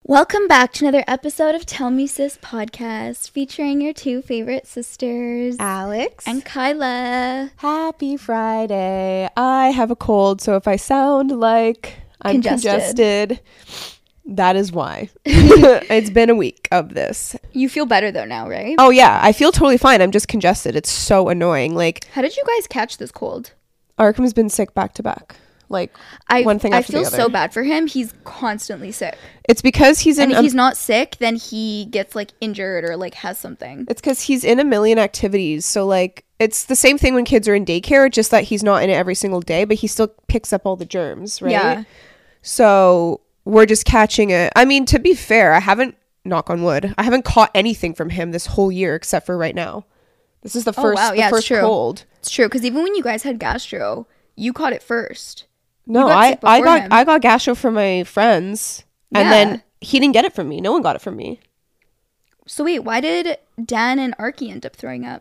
Welcome back to another episode of Tell Me Sis podcast, featuring your two favorite sisters, Alex and Kyla. Happy Friday. I have a cold, so if I sound like I'm congested, that is why. It's been a week of this. You feel better though now, right? Oh yeah, I feel totally fine. I'm just congested. It's so annoying. Like, how did you guys catch this cold? Arkham's been sick back to back. Like, one thing after the other. I feel so bad for him. He's constantly sick. It's because he's in... And if he's not sick, then he gets, like, injured or, like, has something. It's because he's in a million activities. So, like, it's the same thing when kids are in daycare, just that he's not in it every single day, but he still picks up all the germs, right? Yeah. So, we're just catching it. I mean, to be fair, I haven't, knock on wood, I haven't caught anything from him this whole year except for right now. This is the first, first cold. It's true, because even when you guys had gastro, you caught it first. No, I got gastro from my friends, and then he didn't get it from me. No one got it from me. So wait, why did Dan and Arky end up throwing up?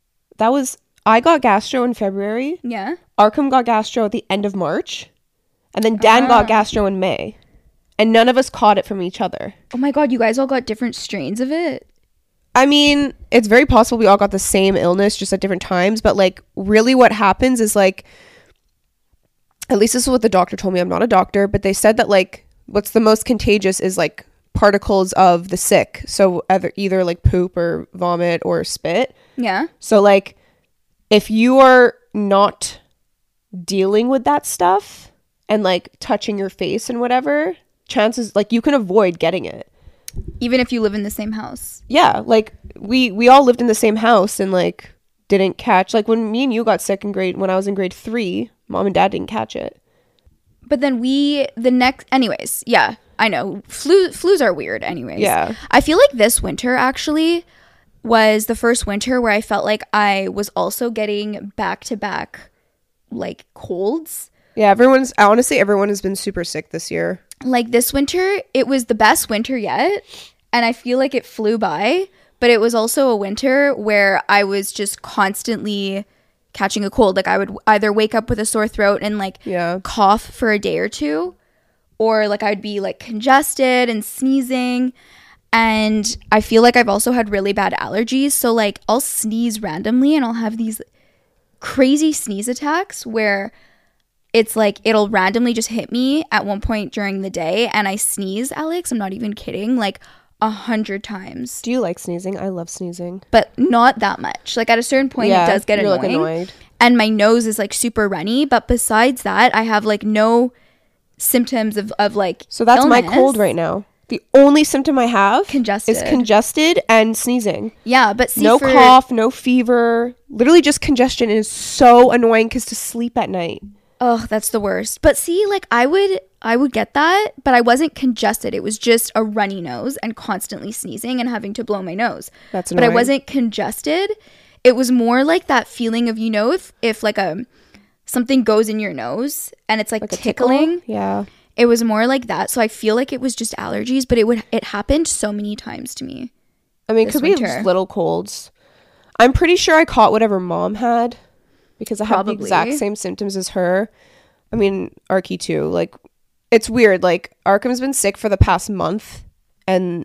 I got gastro in February. Yeah. Arkham got gastro at the end of March, and then Dan got gastro in May, and none of us caught it from each other. Oh my god, you guys all got different strains of it? I mean, it's very possible we all got the same illness just at different times, but like really what happens is like, at least this is what the doctor told me. I'm not a doctor, but they said that like what's the most contagious is like particles of the sick. So either like poop or vomit or spit. Yeah. So like if you are not dealing with that stuff and like touching your face and whatever, chances like you can avoid getting it. Even if you live in the same house. Yeah. Like we all lived in the same house and like didn't catch, like when me and you got sick when I was in grade 3, Mom and Dad didn't catch it. But then anyways, yeah, I know. Flus are weird anyways. Yeah. I feel like this winter actually was the first winter where I felt like I was also getting back-to-back like colds. Yeah, everyone has been super sick this year. Like this winter, it was the best winter yet, and I feel like it flew by, but it was also a winter where I was just constantly catching a cold. Like I would either wake up with a sore throat and like cough for a day or two, or like I'd be like congested and sneezing. And I feel like I've also had really bad allergies, so like I'll sneeze randomly and I'll have these crazy sneeze attacks where it's like it'll randomly just hit me at one point during the day and I sneeze, Alex, I'm not even kidding, like 100 times. Do you like sneezing? I love sneezing, but not that much. Like at a certain point, it does get annoying. Like annoyed. And my nose is like super runny. But besides that, I have like no symptoms of like. So that's illness. My cold right now. The only symptom I have is congested and sneezing. Yeah, but see, no cough, no fever. Literally just congestion. Is so annoying because to sleep at night. Oh, that's the worst. But see, like I would get that, but I wasn't congested. It was just a runny nose and constantly sneezing and having to blow my nose. That's annoying. But I wasn't congested. It was more like that feeling of, you know, if like something goes in your nose and it's like tickling. Yeah. It was more like that. So I feel like it was just allergies, but it happened so many times to me. I mean, because we have little colds. I'm pretty sure I caught whatever Mom had because I have the exact same symptoms as her. I mean, Arky too. Like, it's weird. Like, Arkham's been sick for the past month, and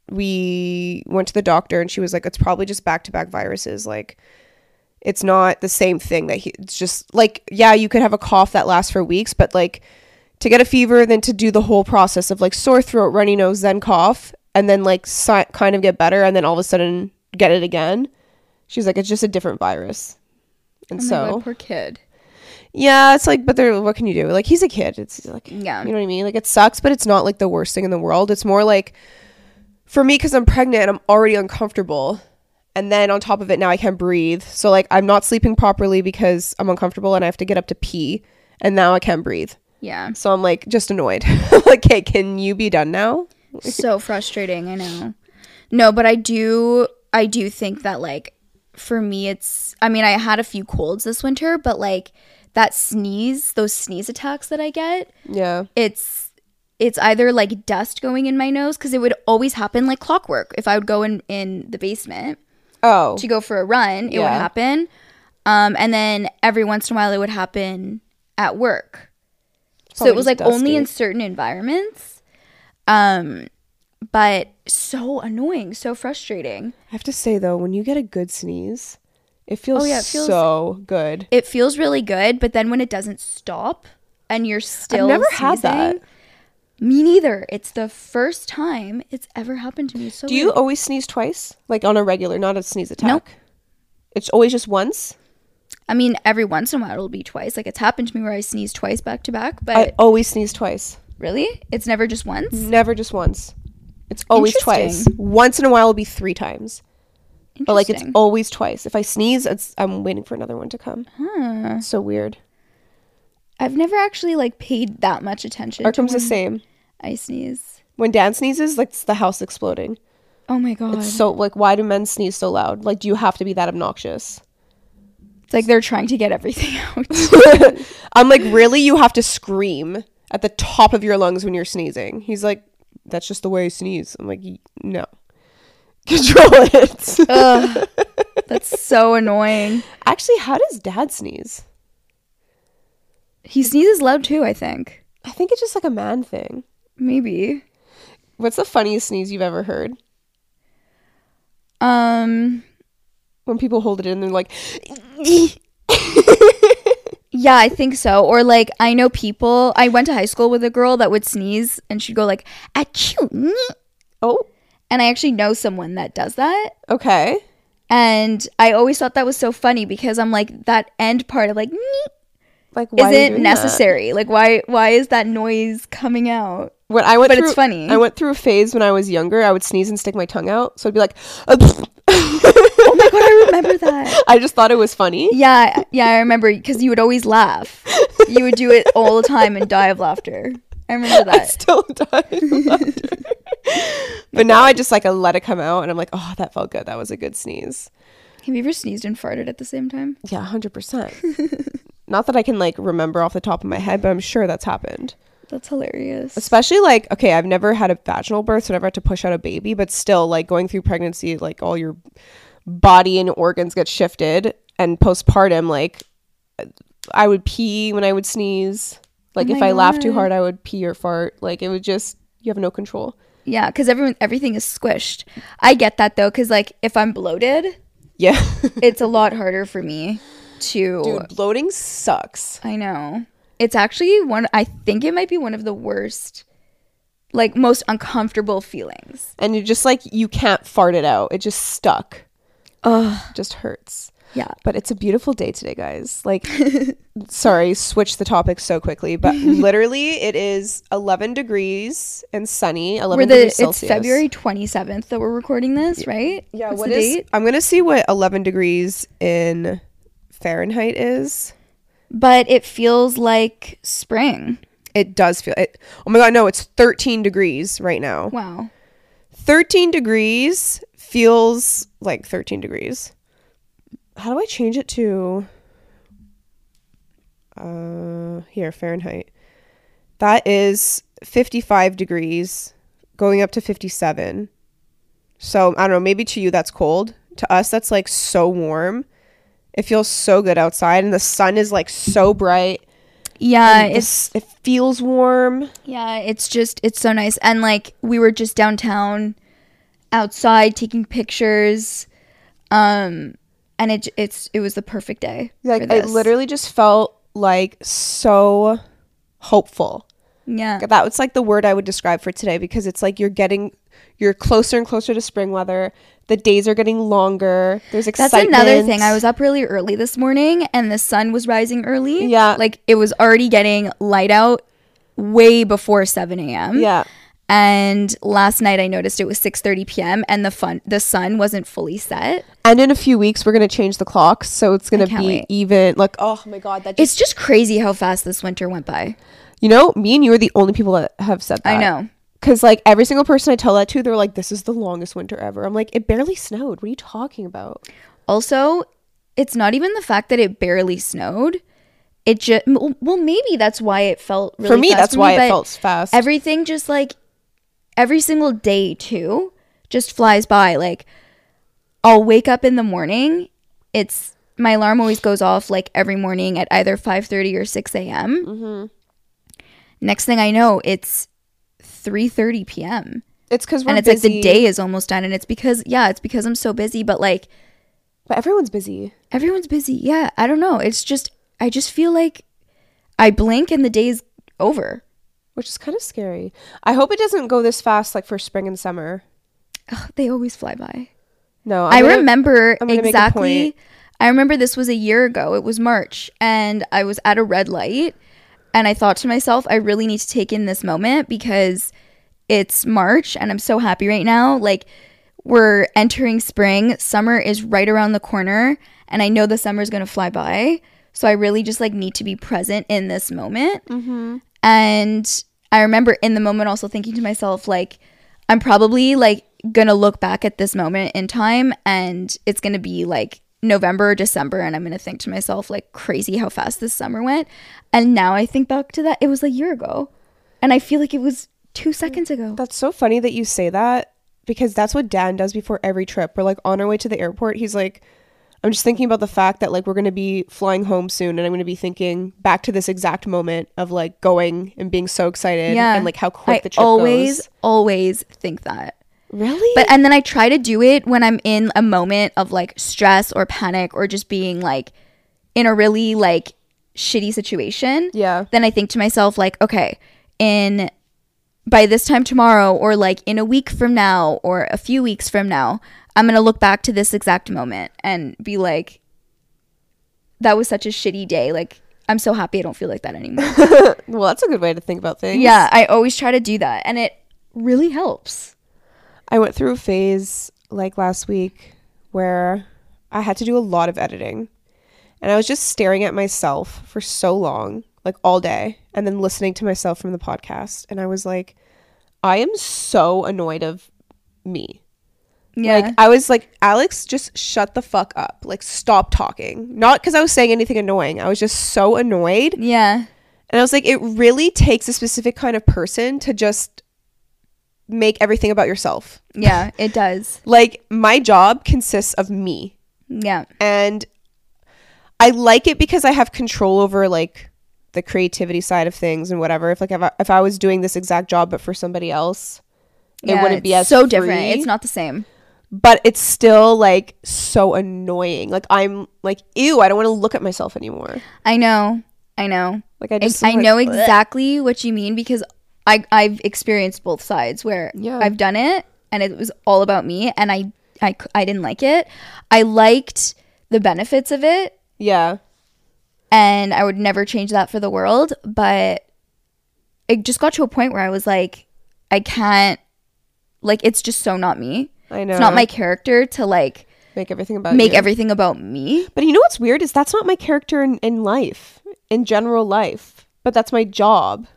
we went to the doctor, and she was like, it's probably just back-to-back viruses. Like, it's not the same thing. It's just, like, yeah, you could have a cough that lasts for weeks, but, like, to get a fever, then to do the whole process of, like, sore throat, runny nose, then cough, and then, like, kind of get better, and then all of a sudden get it again. She's like, it's just a different virus. And oh my God, poor kid. Yeah, it's like, but what can you do? Like, he's a kid. It's like, yeah, you know what I mean? Like, it sucks, but it's not like the worst thing in the world. It's more like, for me, because I'm pregnant and I'm already uncomfortable, and then on top of it, now I can't breathe. So, like, I'm not sleeping properly because I'm uncomfortable and I have to get up to pee, and now I can't breathe. Yeah. So I'm like, just annoyed. Like, hey, can you be done now? So frustrating, I know. No, but I do think that, like, for me, I mean, I had a few colds this winter, but like those sneeze attacks that I get, yeah, it's either like dust going in my nose, because it would always happen like clockwork. If I would go in the basement to go for a run, it would happen, and then every once in a while it would happen at work. So it was like dusty. Only in certain environments. but so annoying, so frustrating. I have to say though, when you get a good sneeze, it feels, so good. It feels really good, but then when it doesn't stop and you're still I've never sneezing, had that. Me neither. It's the first time it's ever happened to me. So do you always sneeze twice? Like on a regular, not a sneeze attack? Nope. It's always just once? I mean, every once in a while it'll be twice. Like it's happened to me where I sneeze twice back to back, but I always sneeze twice. really? It's never just once? Never just once. It's always twice. Once in a while it'll be 3 times. But like it's always twice. If I sneeze, I'm waiting for another one to come. Huh. So weird. I've never actually like paid that much attention. Arkham's the same. I sneeze. When Dan sneezes, like it's the house exploding. Oh my god. It's so like, why do men sneeze so loud? Like, do you have to be that obnoxious? It's like they're trying to get everything out. I'm like, really? You have to scream at the top of your lungs when you're sneezing? He's like, that's just the way I sneeze. I'm like, no. Control it. Ugh, that's so annoying. Actually, how does Dad sneeze? He sneezes loud too, I think. I think it's just like a man thing. Maybe. What's the funniest sneeze you've ever heard? When people hold it in, they're like... Yeah, I think so. Or like, I know people... I went to high school with a girl that would sneeze and she'd go like, achoo. Oh. And I actually know someone that does that. Okay. And I always thought that was so funny because I'm like, that end part of like why isn't necessary. That? Like, why is that noise coming out? It's funny. I went through a phase when I was younger. I would sneeze and stick my tongue out. So I'd be like... Oh my god, I remember that. I just thought it was funny. Yeah, I remember because you would always laugh. You would do it all the time and die of laughter. I remember that. I still die of laughter. But now I just like I let it come out and I'm like, oh, that felt good. That was a good sneeze. Have you ever sneezed and farted at the same time? Yeah, 100%. Not that I can like remember off the top of my head, but I'm sure that's happened. That's hilarious. Especially like, okay, I've never had a vaginal birth, so I never had to push out a baby, but still like going through pregnancy, like all your body and organs get shifted, and postpartum, like I would pee when I would sneeze. Like if I laughed too hard, I would pee or fart. Like it would just, you have no control. Yeah, because everything is squished. I get that though, because like if I'm bloated, yeah, it's a lot harder for me to. Dude, bloating sucks. I know. It's actually I think it might be one of the worst, like most uncomfortable feelings. And you're just like, you can't fart it out. It just stuck. Ugh. Just hurts. Yeah. But it's a beautiful day today, guys. Like, sorry, switch the topic so quickly, but literally it is 11 degrees and sunny, 11 degrees Celsius. It's February 27th that we're recording this, right? Yeah. What's the date? I'm going to see what 11 degrees in Fahrenheit is. But it feels like spring. It does feel it. Oh my god, no, it's 13 degrees right now. Wow. 13 degrees feels like 13 degrees. How do I change it to here, Fahrenheit? That is 55 degrees going up to 57. So, I don't know, maybe to you that's cold. To us that's like so warm. It feels so good outside and the sun is like so bright. Yeah, it feels warm. Yeah, it's so nice. And like we were just downtown outside taking pictures. And it was the perfect day. Like it literally just felt like so hopeful. Yeah. That was like the word I would describe for today because it's like you're closer and closer to spring weather. The days are getting longer. There's excitement. That's another thing. I was up really early this morning and the sun was rising early. Yeah. Like it was already getting light out way before 7 a.m. Yeah. And last night I noticed it was 6:30 p.m. and the sun wasn't fully set. And in a few weeks we're going to change the clocks. So it's going to be even like, oh my God. It's just crazy how fast this winter went by. You know, me and you are the only people that have said that. I know. Because, like, every single person I tell that to, they're like, this is the longest winter ever. I'm like, it barely snowed. What are you talking about? Also, it's not even the fact that it barely snowed. It just, well, maybe that's why it felt really fast. For me, that's why it felt fast. Everything just, like, every single day, too, just flies by. Like, I'll wake up in the morning. My alarm always goes off, like, every morning at either 5:30 or 6 a.m. Mm-hmm. Next thing I know, it's 3:30 p.m. It's because we're and it's busy. like the day is almost done, and it's because I'm so busy, but like, but everyone's busy. Yeah, I don't know. It's just, I just feel like I blink and the day's over, which is kind of scary. I hope it doesn't go this fast, like for spring and summer. Ugh, they always fly by. No, I remember exactly. I remember this was a year ago. It was March, and I was at a red light, and I thought to myself, I really need to take in this moment because it's March, and I'm so happy right now. Like, we're entering spring. Summer is right around the corner, and I know the summer is going to fly by. So I really just like need to be present in this moment. Mm-hmm. And I remember in the moment also thinking to myself, like, I'm probably like going to look back at this moment in time, and it's going to be like November or December, and I'm going to think to myself, like, crazy how fast this summer went. And now I think back to that, it was a year ago, and I feel like it was 2 seconds ago. That's so funny that you say that, because that's what Dan does before every trip. We're like on our way to the airport, he's like, I'm just thinking about the fact that like we're going to be flying home soon, and I'm going to be thinking back to this exact moment of like going and being so excited, and like how quick the trip goes. Always think that. Really? But and then I try to do it when I'm in a moment of like stress or panic or just being like in a really like shitty situation. Yeah. Then I think to myself like, okay, by this time tomorrow, or like in a week from now or a few weeks from now, I'm going to look back to this exact moment and be like, that was such a shitty day. Like, I'm so happy I don't feel like that anymore. Well, that's a good way to think about things. Yeah, I always try to do that, and it really helps. I went through a phase like last week where I had to do a lot of editing, and I was just staring at myself for so long, like all day, and then listening to myself from the podcast, and I was like, I am so annoyed of me. Yeah. Like, I was like, Alex, just shut the fuck up. Like, stop talking. Not because I was saying anything annoying. I was just so annoyed. Yeah. And I was like, it really takes a specific kind of person to just make everything about yourself. Yeah, it does. Like, my job consists of me. Yeah. And I like it because I have control over, like, the creativity side of things and whatever. If I was doing this exact job but for somebody else, it wouldn't be as so free. Different. It's not the same. But it's still like so annoying. Like, I'm like, ew, I don't want to look at myself anymore. I know. Like, I know exactly what you mean, because I've experienced both sides where I've done it and it was all about me, and I didn't like it. I liked the benefits of it. Yeah. And I would never change that for the world. But it just got to a point where I was like, I can't, like, it's just so not me. I know. It's not my character to like make everything about me. But you know what's weird is that's not my character in life, in general life. But that's my job.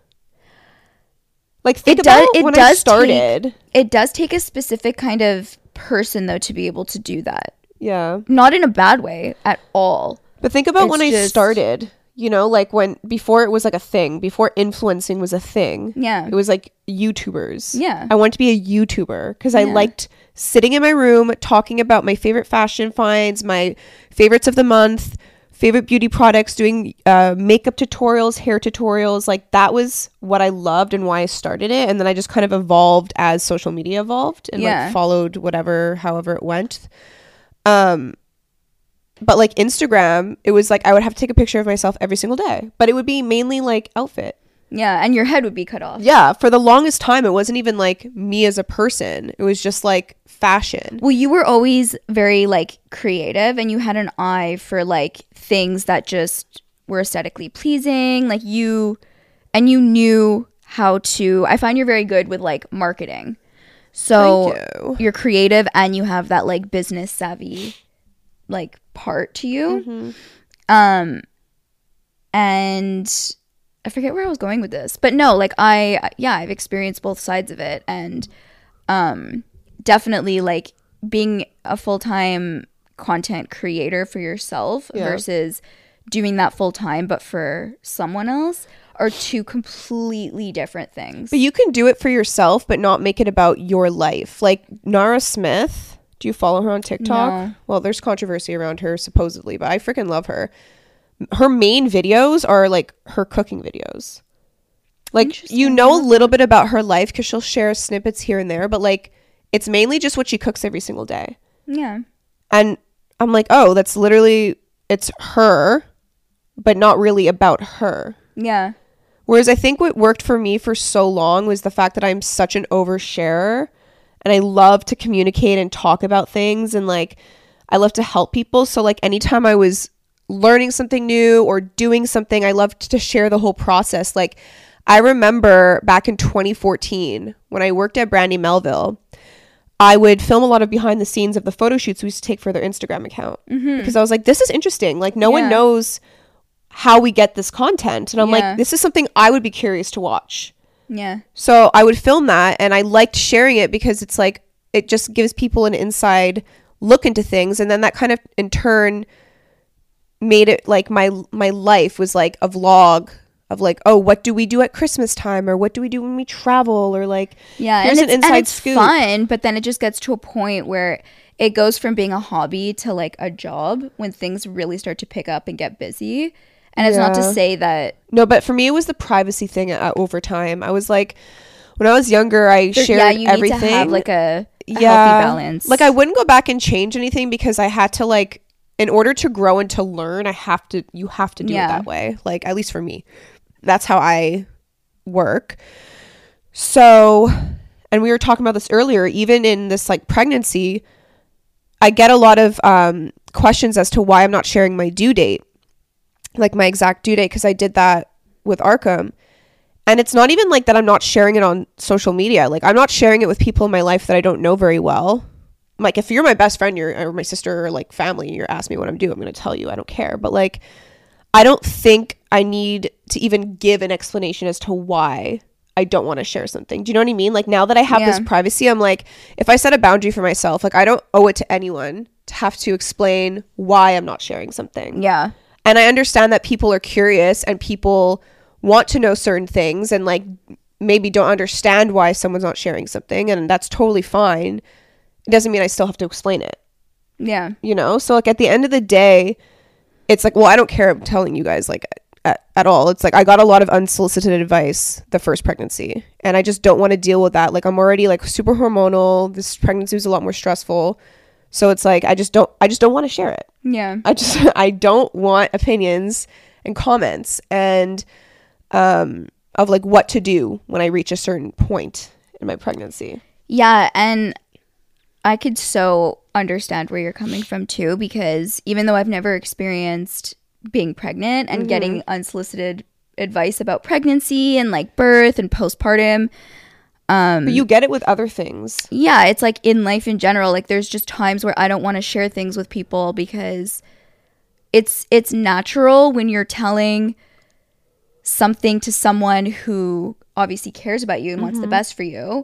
Like, think about when I started. It does take a specific kind of person though to be able to do that. Yeah. Not in a bad way at all. But think about when I started. You know, like before it was like a thing, before influencing was a thing. Yeah. It was like YouTubers. Yeah. I wanted to be a YouTuber because I liked sitting in my room talking about my favorite fashion finds, my favorites of the month, favorite beauty products, doing makeup tutorials, hair tutorials. Like, that was what I loved and why I started it. And then I just kind of evolved as social media evolved and like followed however it went. But like Instagram, it was like I would have to take a picture of myself every single day, but it would be mainly like outfit. Yeah, and your head would be cut off. Yeah, for the longest time, it wasn't even like me as a person. It was just like fashion. Well, you were always very like creative, and you had an eye for like things that just were aesthetically pleasing. Like you knew how to. I find you're very good with like marketing. So you're creative, and you have that like business savvy like part to you. Mm-hmm. And I forget where I was going with this, but no, like I've experienced both sides of it, and definitely like being a full-time content creator for yourself versus doing that full-time but for someone else are two completely different things. But you can do it for yourself but not make it about your life. Like Nara Smith, do you follow her on TikTok? No. Well, there's controversy around her supposedly, but I freaking love her. Her main videos are like her cooking videos. Like, you know a little bit about her life because she'll share snippets here and there, but like it's mainly just what she cooks every single day. Yeah. And I'm like, oh, that's literally, it's her, but not really about her. Yeah. Whereas I think what worked for me for so long was the fact that I'm such an oversharer and I love to communicate and talk about things, and like I love to help people. So like anytime I was learning something new or doing something, I loved to share the whole process. Like I remember back in 2014 when I worked at Brandy Melville, I would film a lot of behind the scenes of the photo shoots we used to take for their Instagram account, because I was like, this is interesting. Like no one knows how we get this content. And I'm like, this is something I would be curious to watch. Yeah. So I would film that, and I liked sharing it because it's like, it just gives people an inside look into things. And then that kind of in turn made it like my life was like a vlog of like, oh, what do we do at Christmas time, or what do we do when we travel, or like, here's an inside scoop. Fun, but then it just gets to a point where it goes from being a hobby to like a job when things really start to pick up and get busy. And it's not to say that... No, but for me, it was the privacy thing over time. I was like, when I was younger, I shared everything. Yeah, you need to have like a healthy balance. Like I wouldn't go back and change anything because I had to like, in order to grow and to learn, you have to do it that way. Like, at least for me. That's how I work. So, and we were talking about this earlier, even in this like pregnancy, I get a lot of questions as to why I'm not sharing my due date, like my exact due date, because I did that with Arkham. And it's not even like that I'm not sharing it on social media. Like I'm not sharing it with people in my life that I don't know very well. Like if you're my best friend, or my sister, or like family, you're asking me what I'm doing, I'm going to tell you. I don't care. But like, I don't think I need to even give an explanation as to why I don't want to share something. Do you know what I mean? Like now that I have this privacy, I'm like, if I set a boundary for myself, like I don't owe it to anyone to have to explain why I'm not sharing something. Yeah. And I understand that people are curious and people want to know certain things and like maybe don't understand why someone's not sharing something, and that's totally fine. It doesn't mean I still have to explain it. Yeah. You know? So like at the end of the day, it's like, well, I don't care. I'm telling you guys like at all. It's like I got a lot of unsolicited advice the first pregnancy, and I just don't want to deal with that. Like I'm already like super hormonal. This pregnancy was a lot more stressful. So it's like I just don't want to share it. Yeah. I don't want opinions and comments and of like what to do when I reach a certain point in my pregnancy. Yeah, and I could so understand where you're coming from too, because even though I've never experienced being pregnant and getting unsolicited advice about pregnancy and like birth and postpartum, but you get it with other things. Yeah, it's like in life in general, like there's just times where I don't want to share things with people because it's natural when you're telling something to someone who obviously cares about you and wants the best for you.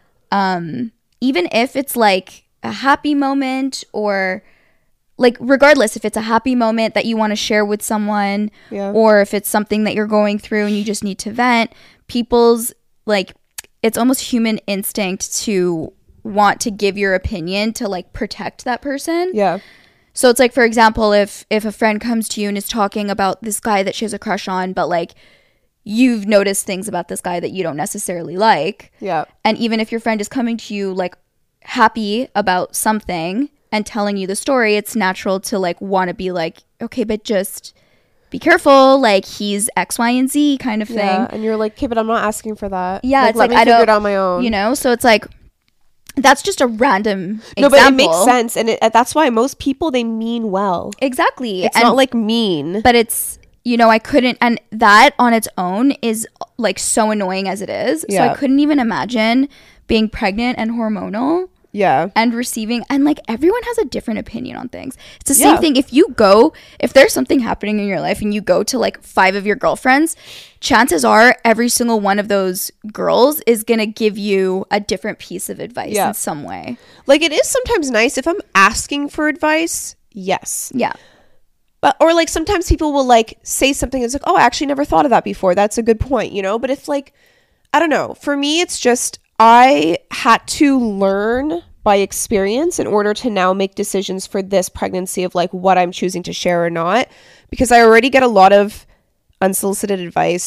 Even if it's like a happy moment, or like regardless if it's a happy moment that you want to share with someone, or if it's something that you're going through and you just need to vent, people's like, it's almost human instinct to want to give your opinion to like protect that person. Yeah. So it's like, for example, if a friend comes to you and is talking about this guy that she has a crush on, but like you've noticed things about this guy that you don't necessarily like. Yeah. And even if your friend is coming to you like happy about something and telling you the story, it's natural to like want to be like, okay, but just be careful, like he's X, Y, and Z kind of thing. Yeah, and you're like, okay, but I'm not asking for that. Yeah, like, it's like I don't figure it out on my own. You know, so it's like that's just a random example. No, but it makes sense, and that's why most people, they mean well. Exactly. It's not like mean, but it's, you know, I couldn't, and that on its own is like so annoying as it is. So I couldn't even imagine being pregnant and hormonal. Yeah. And receiving, and like everyone has a different opinion on things. It's the same thing. If there's something happening in your life and you go to like 5 of your girlfriends, chances are every single one of those girls is going to give you a different piece of advice in some way. Like it is sometimes nice if I'm asking for advice. Yes. Yeah. But, or like sometimes people will like say something that's like, oh, I actually never thought of that before. That's a good point, you know? But if like, I don't know, for me, it's just, I had to learn by experience in order to now make decisions for this pregnancy of like what I'm choosing to share or not, because I already get a lot of unsolicited advice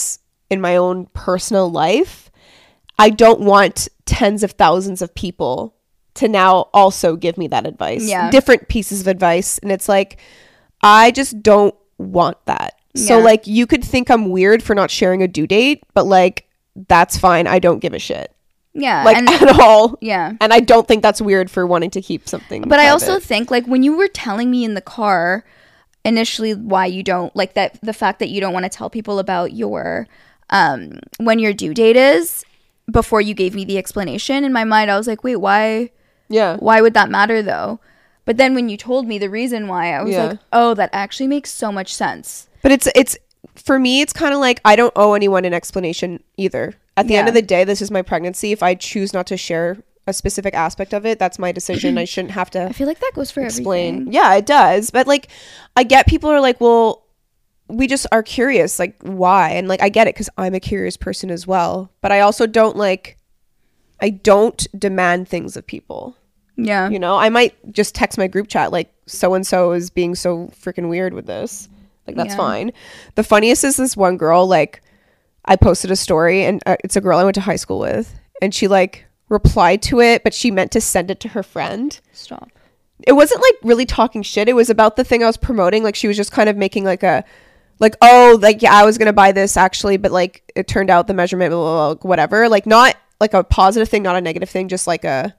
in my own personal life, I don't want tens of thousands of people to now also give me that advice. Yeah. Different pieces of advice. And it's like, I just don't want that. Yeah. So like, you could think I'm weird for not sharing a due date, but like, that's fine. I don't give a shit. Yeah. Like at all. Yeah. And I don't think that's weird for wanting to keep something But private. I also think like when you were telling me in the car initially why you don't like that, the fact that you don't want to tell people about your, when your due date is, before you gave me the explanation, in my mind, I was like, wait, why? Yeah. Why would that matter though? But then when you told me the reason why, I was like, oh, that actually makes so much sense. But it's for me, it's kind of like I don't owe anyone an explanation either. At the end of the day, this is my pregnancy. If I choose not to share a specific aspect of it, that's my decision. I shouldn't have to. I feel like that goes for everything. Yeah, it does. But like, I get people are like, well, we just are curious, like why? And like, I get it because I'm a curious person as well. But I also don't I don't demand things of people. Yeah. You know, I might just text my group chat like so-and-so is being so freaking weird with this. Like, that's fine. The funniest is this one girl, like, I posted a story and it's a girl I went to high school with. And she like replied to it, but she meant to send it to her friend. Stop. It wasn't like really talking shit. It was about the thing I was promoting. Like, she was just kind of making like a, like, oh, like, yeah, I was going to buy this actually, but like, it turned out the measurement, blah, blah, blah, whatever. Like, not like a positive thing, not a negative thing, just like a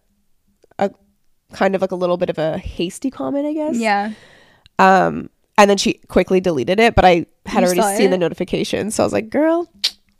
kind of like a little bit of a hasty comment, I guess. Yeah. And then she quickly deleted it, but I had already seen the notification. So I was like, girl.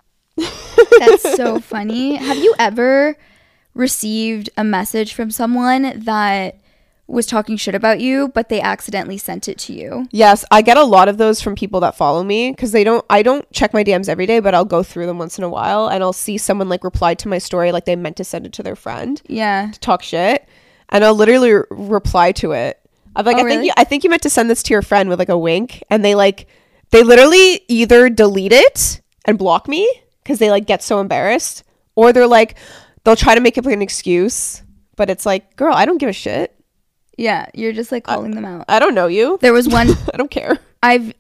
That's so funny. Have you ever received a message from someone that was talking shit about you, but they accidentally sent it to you? Yes, I get a lot of those from people that follow me because I don't check my DMs every day, but I'll go through them once in a while and I'll see someone like reply to my story like they meant to send it to their friend. Yeah. To talk shit. And I'll literally reply to it. I'm like, I think you meant to send this to your friend with like a wink. And they literally either delete it and block me because they like get so embarrassed, or they'll try to make it like an excuse, but it's like, girl, I don't give a shit. Yeah, you're just like calling them out. I don't know you. There was one. I don't care. I've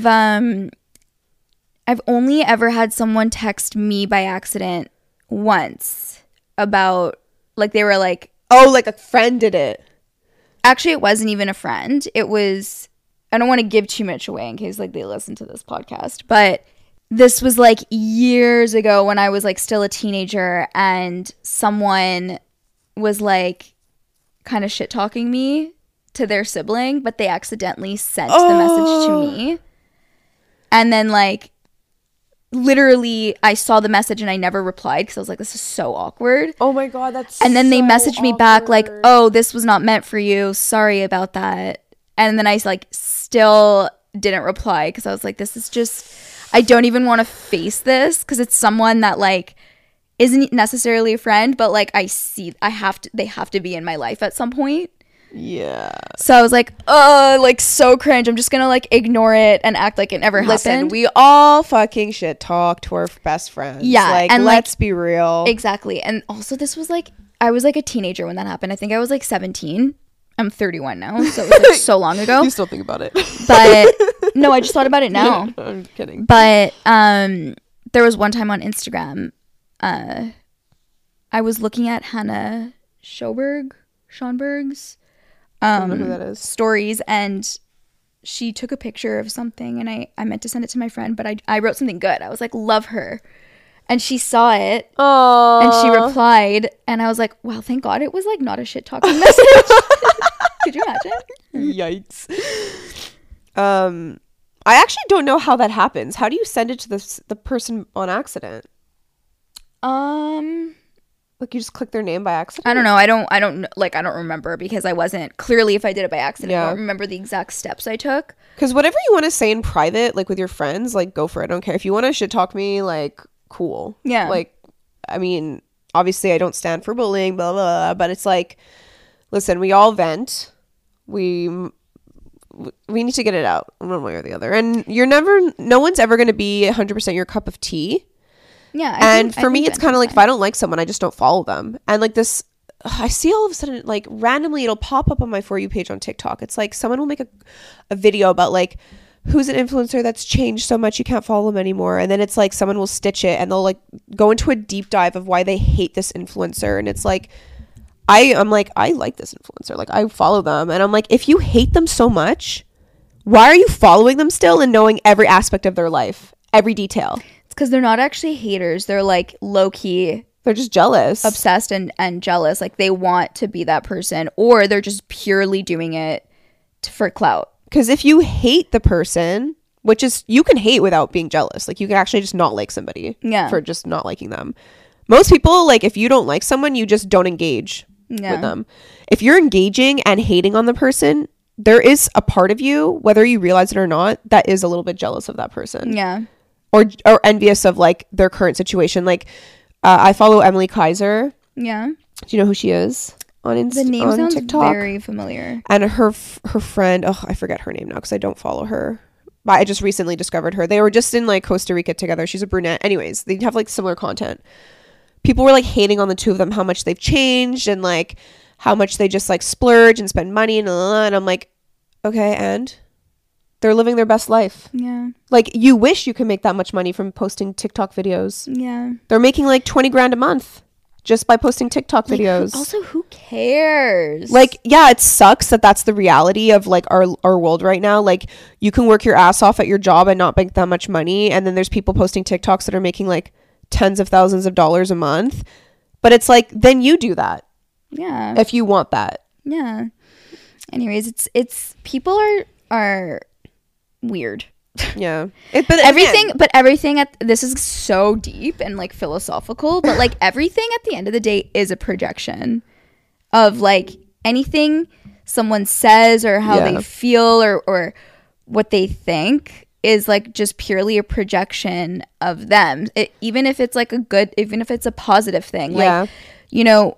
only ever had someone text me by accident once about like they were like, oh, like a friend did it. Actually, it wasn't even a friend. It was, I don't want to give too much away in case like they listen to this podcast, but this was like years ago when I was like still a teenager, and someone was like kind of shit talking me to their sibling, but they accidentally sent the message to me. And then like literally I saw the message and I never replied because I was like, this is so awkward. Oh my god, that's and then so they messaged me back like, oh, this was not meant for you, sorry about that. And then I like still didn't reply because I was like, this is just, I don't even want to face this because it's someone that like isn't necessarily a friend, but like they have to be in my life at some point. Yeah. So I was like, like so cringe. I'm just gonna like ignore it and act like it never happened. Listen, we all fucking shit talk to our best friends. Yeah. Like, and let's be real. Exactly. And also this was like, I was like a teenager when that happened. I think I was like 17. I'm 31 now, so it was like so long ago. You still think about it. But no, I just thought about it now. I'm kidding. But there was one time on Instagram, I was looking at Hannah Schonberg's I don't know who that is. Stories, and she took a picture of something, and I meant to send it to my friend, but I wrote something good. I was like, love her. And she saw it. Aww. And she replied, and I was like, wow, thank God it was like not a shit talking message. Could you imagine? Yikes. I actually don't know how that happens. How do you send it to the person on accident? Like you just click their name by accident? I don't know. I don't remember because I wasn't, clearly if I did it by accident, I don't remember the exact steps I took. Because whatever you want to say in private, like with your friends, like go for it. I don't care. If you want to shit talk me, like cool. Yeah. Like, I mean, obviously I don't stand for bullying, blah, blah, blah, but it's like, listen, we all vent. We need to get it out one way or the other. And no one's ever going to be 100% your cup of tea. Yeah. And for me, it's kind of like if I don't like someone, I just don't follow them. And like this, I see all of a sudden, like randomly, it'll pop up on my For You page on TikTok. It's like someone will make a video about like who's an influencer that's changed so much you can't follow them anymore, and then it's like someone will stitch it and they'll like go into a deep dive of why they hate this influencer, and it's like I'm like, I like this influencer, like I follow them, and I'm like, if you hate them so much, why are you following them still and knowing every aspect of their life, every detail? It's because they're not actually haters. They're like low-key, they're just jealous, obsessed and jealous. Like they want to be that person, or they're just purely doing it for clout. Because if you hate the person, which is, you can hate without being jealous, like you can actually just not like somebody for just not liking them. Most people, like if you don't like someone, you just don't engage with them. If you're engaging and hating on the person, there is a part of you, whether you realize it or not, that is a little bit jealous of that person. Yeah. Or envious of like their current situation. Like I follow Emily Kaiser. Yeah. Do you know who she is? On Instagram, the name sounds TikTok. Very familiar. And her friend, I forget her name now because I don't follow her, but I just recently discovered her. They were just in like Costa Rica together. She's a brunette. Anyways, they have like similar content. People were like hating on the two of them, how much they've changed and like how much they just like splurge and spend money and I'm like, okay, and they're living their best life. Yeah. Like you wish you could make that much money from posting TikTok videos. Yeah. They're making like 20 grand a month just by posting TikTok videos. Like, also, who cares? Like, yeah, it sucks that that's the reality of like our world right now. Like you can work your ass off at your job and not make that much money, and then there's people posting TikToks that are making like tens of thousands of dollars a month. But it's like, then you do that. Yeah. If you want that. Yeah. Anyways, it's people are weird. Yeah. But everything this is so deep and like philosophical, but like everything at the end of the day is a projection of like anything someone says or how they feel or what they think is like just purely a projection of them. Even if it's like even if it's a positive thing. Like, you know,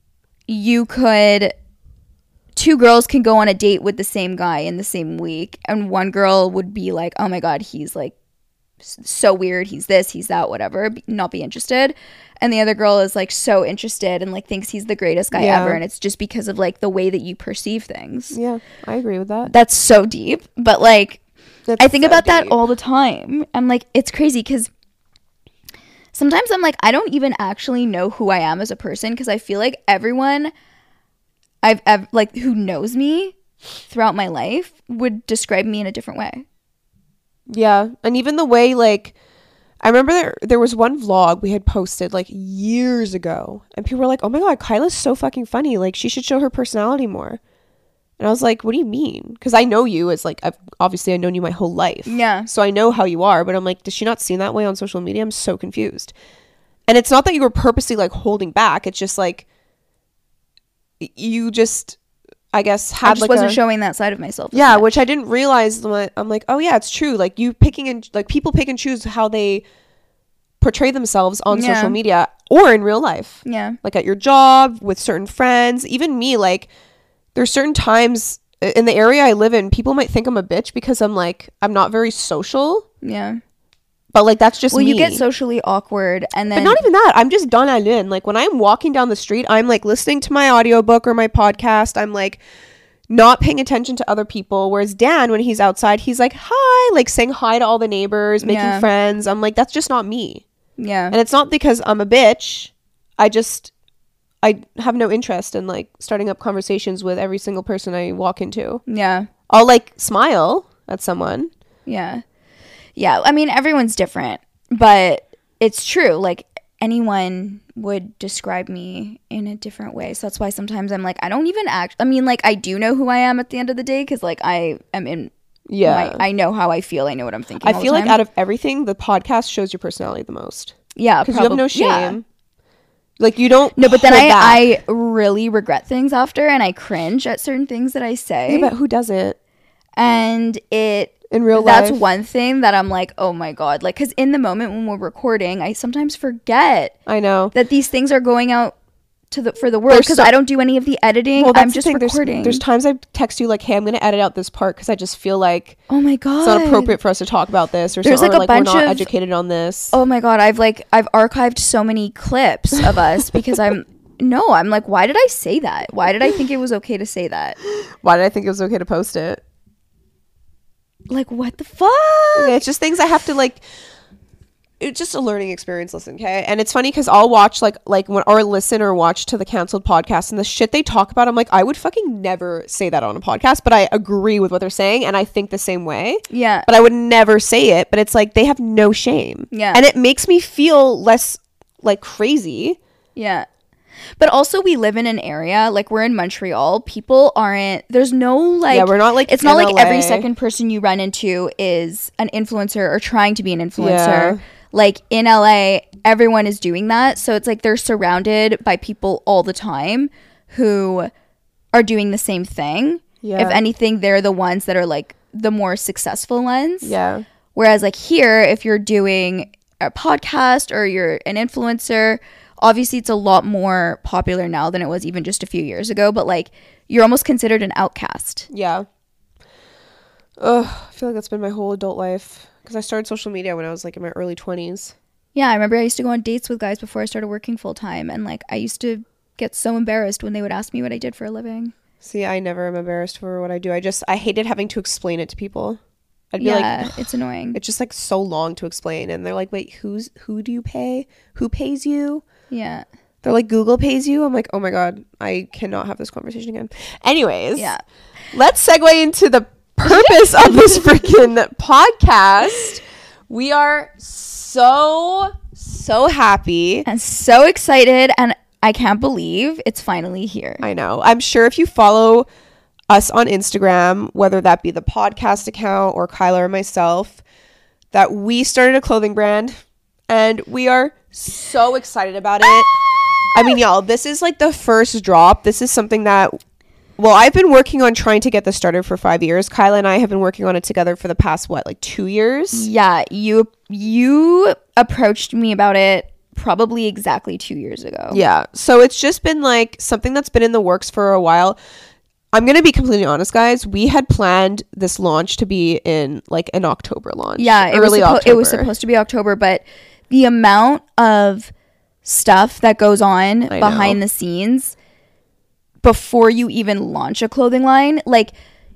two girls can go on a date with the same guy in the same week, and one girl would be like, oh my god, he's like so weird, he's this, he's that, whatever, not be interested, and the other girl is like so interested and like thinks he's the greatest guy ever, and it's just because of like the way that you perceive things. I agree with that. That's so deep, but like I think about that all the time. I'm like, it's crazy because sometimes I'm like, I don't even actually know who I am as a person, because I feel like everyone I've ever, like, who knows me throughout my life would describe me in a different way. Yeah. And even the way, like, I remember there was one vlog we had posted like years ago, and people were like, oh my god, Kyla's so fucking funny, like she should show her personality more. And I was like, what do you mean? Because I know you as like, I've known you my whole life. Yeah. So I know how you are, but I'm like, does she not seem that way on social media? I'm so confused. And it's not that you were purposely like holding back. It's just like, you just, I guess, had I just like wasn't showing that side of myself. Yeah, which I didn't realize. I'm like, oh yeah, it's true. Like people pick and choose how they portray themselves on social media or in real life. Yeah. Like at your job, with certain friends, even me, like there's certain times in the area I live in, people might think I'm a bitch because I'm not very social. Yeah. But like that's just me. You get socially awkward, and then but not even that. I'm just done at in. Like when I'm walking down the street, I'm like listening to my audiobook or my podcast. I'm like not paying attention to other people. Whereas Dan, when he's outside, he's like hi, like saying hi to all the neighbors, making friends. I'm like, that's just not me. Yeah. And it's not because I'm a bitch. I have no interest in like starting up conversations with every single person I walk into. Yeah. I'll like smile at someone. Yeah. Yeah, I mean, everyone's different, but it's true. Like, anyone would describe me in a different way. So that's why sometimes I'm like, I don't even act. I mean, like, I do know who I am at the end of the day, because, like, I am in. Yeah. I know how I feel. I know what I'm thinking. I feel like out of everything, the podcast shows your personality the most. Yeah, because you have no shame. Yeah. Like, you don't. No, but then I really regret things after, and I cringe at certain things that I say. Yeah, but who doesn't? And in real life, that's one thing that I'm like, oh my god, like, because in the moment when we're recording, I sometimes forget. I know that these things are going out for the world, because I don't do any of the editing. Well, I'm just recording. There's times I text you like, hey, I'm gonna edit out this part because I just feel like, oh my god, it's not appropriate for us to talk about this, or there's like a bunch we're not educated on this. Oh my god, I've archived so many clips of us because I'm like, why did I say that? Why did I think it was okay to say that? Why did I think it was okay to post it? like, what the fuck? It's just things I have to like. It's just a learning experience. Listen, okay, and it's funny because I'll watch like when or listen or watch to the canceled podcast, and the shit they talk about, I'm like, I would fucking never say that on a podcast, but I agree with what they're saying, and I think the same way. Yeah, but I would never say it. But it's like they have no shame. Yeah, and it makes me feel less like crazy. Yeah. But also we live in an area, like we're in Montreal, people aren't, there's no like, yeah, we're not like, it's not like every second person you run into is an influencer or trying to be an influencer. Yeah. Like in LA, everyone is doing that. So it's like they're surrounded by people all the time who are doing the same thing. Yeah. If anything, they're the ones that are like the more successful ones. Yeah. Whereas like here, if you're doing a podcast or you're an influencer, obviously it's a lot more popular now than it was even just a few years ago, but like you're almost considered an outcast. Yeah. Ugh, I feel like that's been my whole adult life because I started social media when I was like in my early 20s. Yeah, I remember I used to go on dates with guys before I started working full time, and like I used to get so embarrassed when they would ask me what I did for a living. See, I never am embarrassed for what I do. I hated having to explain it to people. I'd be like, it's annoying. It's just like so long to explain, and they're like, wait, who do you pay? Who pays you? Yeah. They're like, Google pays you? I'm like, oh my God, I cannot have this conversation again. Anyways, yeah. Let's segue into the purpose of this freaking podcast. We are so happy. And so excited, and I can't believe it's finally here. I know. I'm sure if you follow us on Instagram, whether that be the podcast account or Kyla or myself, that we started a clothing brand, and we are so excited about it. I mean, y'all, this is like the first drop. This is something that, well, I've been working on trying to get this started for 5 years. Kyla and I have been working on it together for the past, like 2 years? Yeah, you approached me about it probably exactly 2 years ago. Yeah, so it's just been like something that's been in the works for a while. I'm going to be completely honest, guys. We had planned this launch to be in like an October launch. Yeah, it was supposed to be October, but the amount of stuff that goes on behind the scenes before you even launch a clothing line, like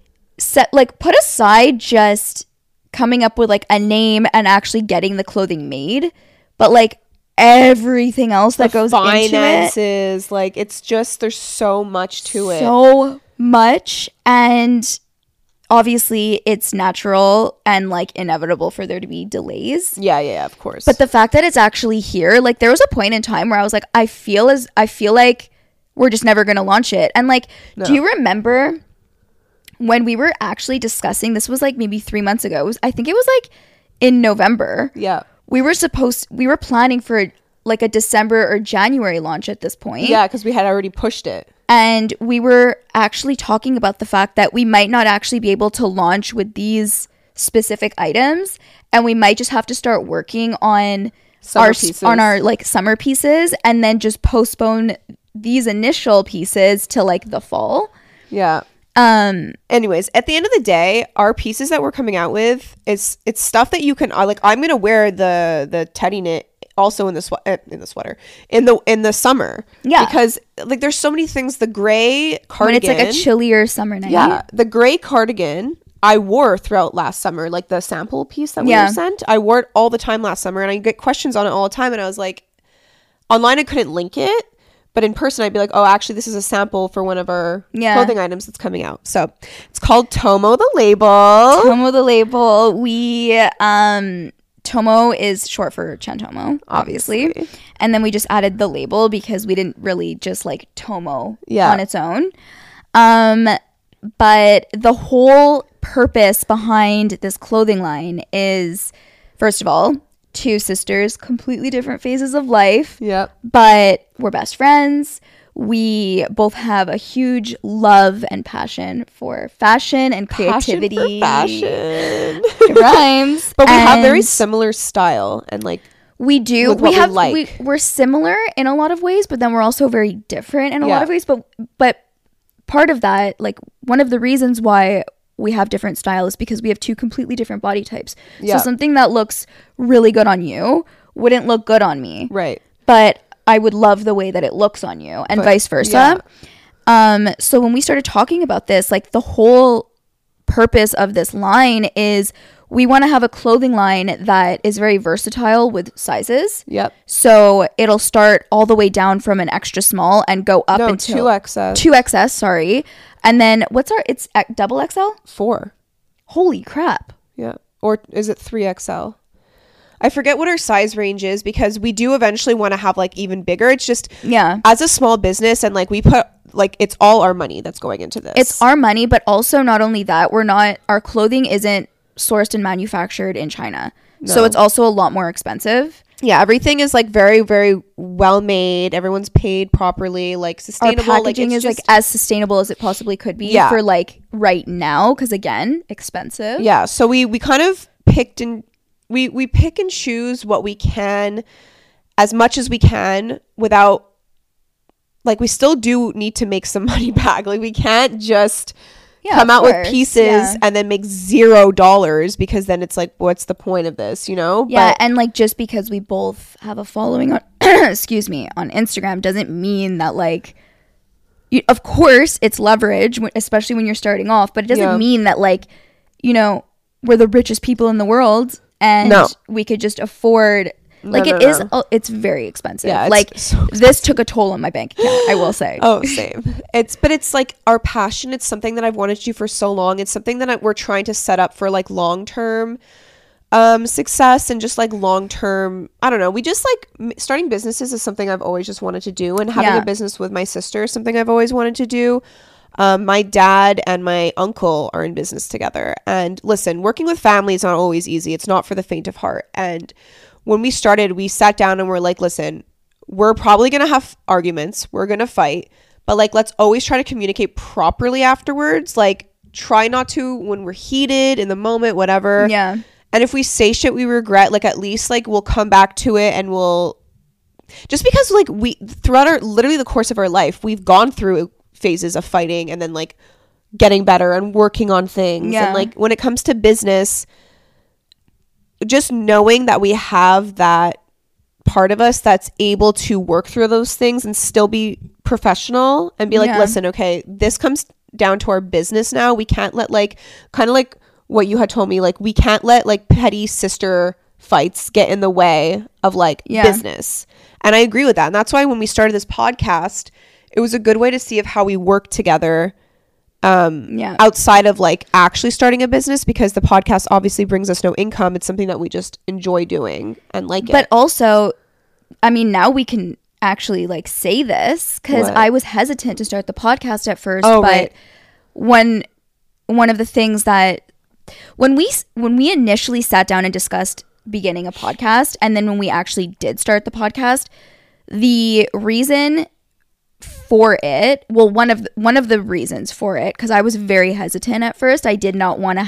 put aside just coming up with like a name and actually getting the clothing made, but like everything else that goes into it, finances, like it's just, there's so much to it. So much, and obviously it's natural and like inevitable for there to be delays. Yeah, of course. But the fact that it's actually here, like there was a point in time where I was like, I feel like we're just never going to launch it. And like, Do you remember when we were actually discussing, this was like maybe 3 months ago. I think it was like in November. Yeah. We were planning for like a December or January launch at this point. Yeah, because we had already pushed it. And we were actually talking about the fact that we might not actually be able to launch with these specific items, and we might just have to start working on our like summer pieces, and then just postpone these initial pieces to like the fall. Yeah. Anyways, at the end of the day, our pieces that we're coming out with, it's stuff that you can like. I'm gonna wear the teddy knit also in the sweater in the summer. Yeah, because like there's so many things. The gray cardigan, when it's like a chillier summer night. Yeah, the gray cardigan I wore throughout last summer, like the sample piece that we were sent. I wore it all the time last summer, and I get questions on it all the time. And I was like, online I couldn't link it, but in person I'd be like, oh, actually this is a sample for one of our clothing items that's coming out. So it's called Tomo the Label. Tomo the Label. We Tomo is short for Chantomo, obviously. And then we just added the label because we didn't really just like Tomo on its own. But the whole purpose behind this clothing line is, first of all, two sisters, completely different phases of life. Yep. But we're best friends. We both have a huge love and passion for fashion and creativity. Passion. It rhymes. But we have very similar style, and like we do. We're similar in a lot of ways, but then we're also very different in a lot of ways. But part of that, like one of the reasons why we have different styles is because we have two completely different body types. So something that looks really good on you wouldn't look good on me. Right. But I would love the way that it looks on you, and vice versa. So when we started talking about this, like the whole purpose of this line is we want to have a clothing line that is very versatile with sizes. Yep. So it'll start all the way down from an extra small and go up until 2XS. 2XS, sorry. And then it's double XL? 4. Holy crap. Yeah. Or is it 3XL? I forget what our size range is because we do eventually want to have like even bigger. It's just, as a small business, and like we put like, it's all our money that's going into this. It's our money, but also not only that, our clothing isn't sourced and manufactured in China. No. So it's also a lot more expensive. Yeah, everything is like very, very well made. Everyone's paid properly, like sustainable. Our packaging is like as sustainable as it possibly could be for like right now, because again, expensive. Yeah, so we kind of picked and we pick and choose what we can as much as we can without, like, we still do need to make some money back. Like, we can't just come out with pieces and then make $0 because then it's like, what's the point of this, you know? Yeah, and like just because we both have a following on excuse me, on Instagram doesn't mean that like of course it's leverage, especially when you're starting off, but it doesn't mean that like, you know, we're the richest people in the world and we could just afford it's very expensive. Yeah, like so this took a toll on my bank account, I will say. Oh, same. But it's like our passion. It's something that I've wanted to do for so long. It's something that we're trying to set up for like long-term success and just like long-term, I don't know. We just like starting businesses is something I've always just wanted to do, and having a business with my sister is something I've always wanted to do. My dad and my uncle are in business together, and listen, working with family is not always easy. It's not for the faint of heart. And when we started, we sat down and we're like, listen, we're probably going to have arguments. We're going to fight. But like, let's always try to communicate properly afterwards. Like, try not to when we're heated in the moment, whatever. Yeah. And if we say shit we regret, like at least like we'll come back to it and we'll, just because like we, throughout literally the course of our life, we've gone through phases of fighting and then like getting better and working on things. Yeah. And like when it comes to business, just knowing that we have that part of us that's able to work through those things and still be professional and be like, listen, okay, this comes down to our business now. We can't let like, kind of like what you had told me, like we can't let like petty sister fights get in the way of like business. And I agree with that. And that's why when we started this podcast, it was a good way to see of how we work together outside of like actually starting a business, because the podcast obviously brings us no income. It's something that we just enjoy doing and like it. But also, I mean, now we can actually like say this, because I was hesitant to start the podcast at first. But one of the things that when we initially sat down and discussed beginning a podcast, and then when we actually did start the podcast, the reason for it, well, one of the reasons for it, because I was very hesitant at first. I did not want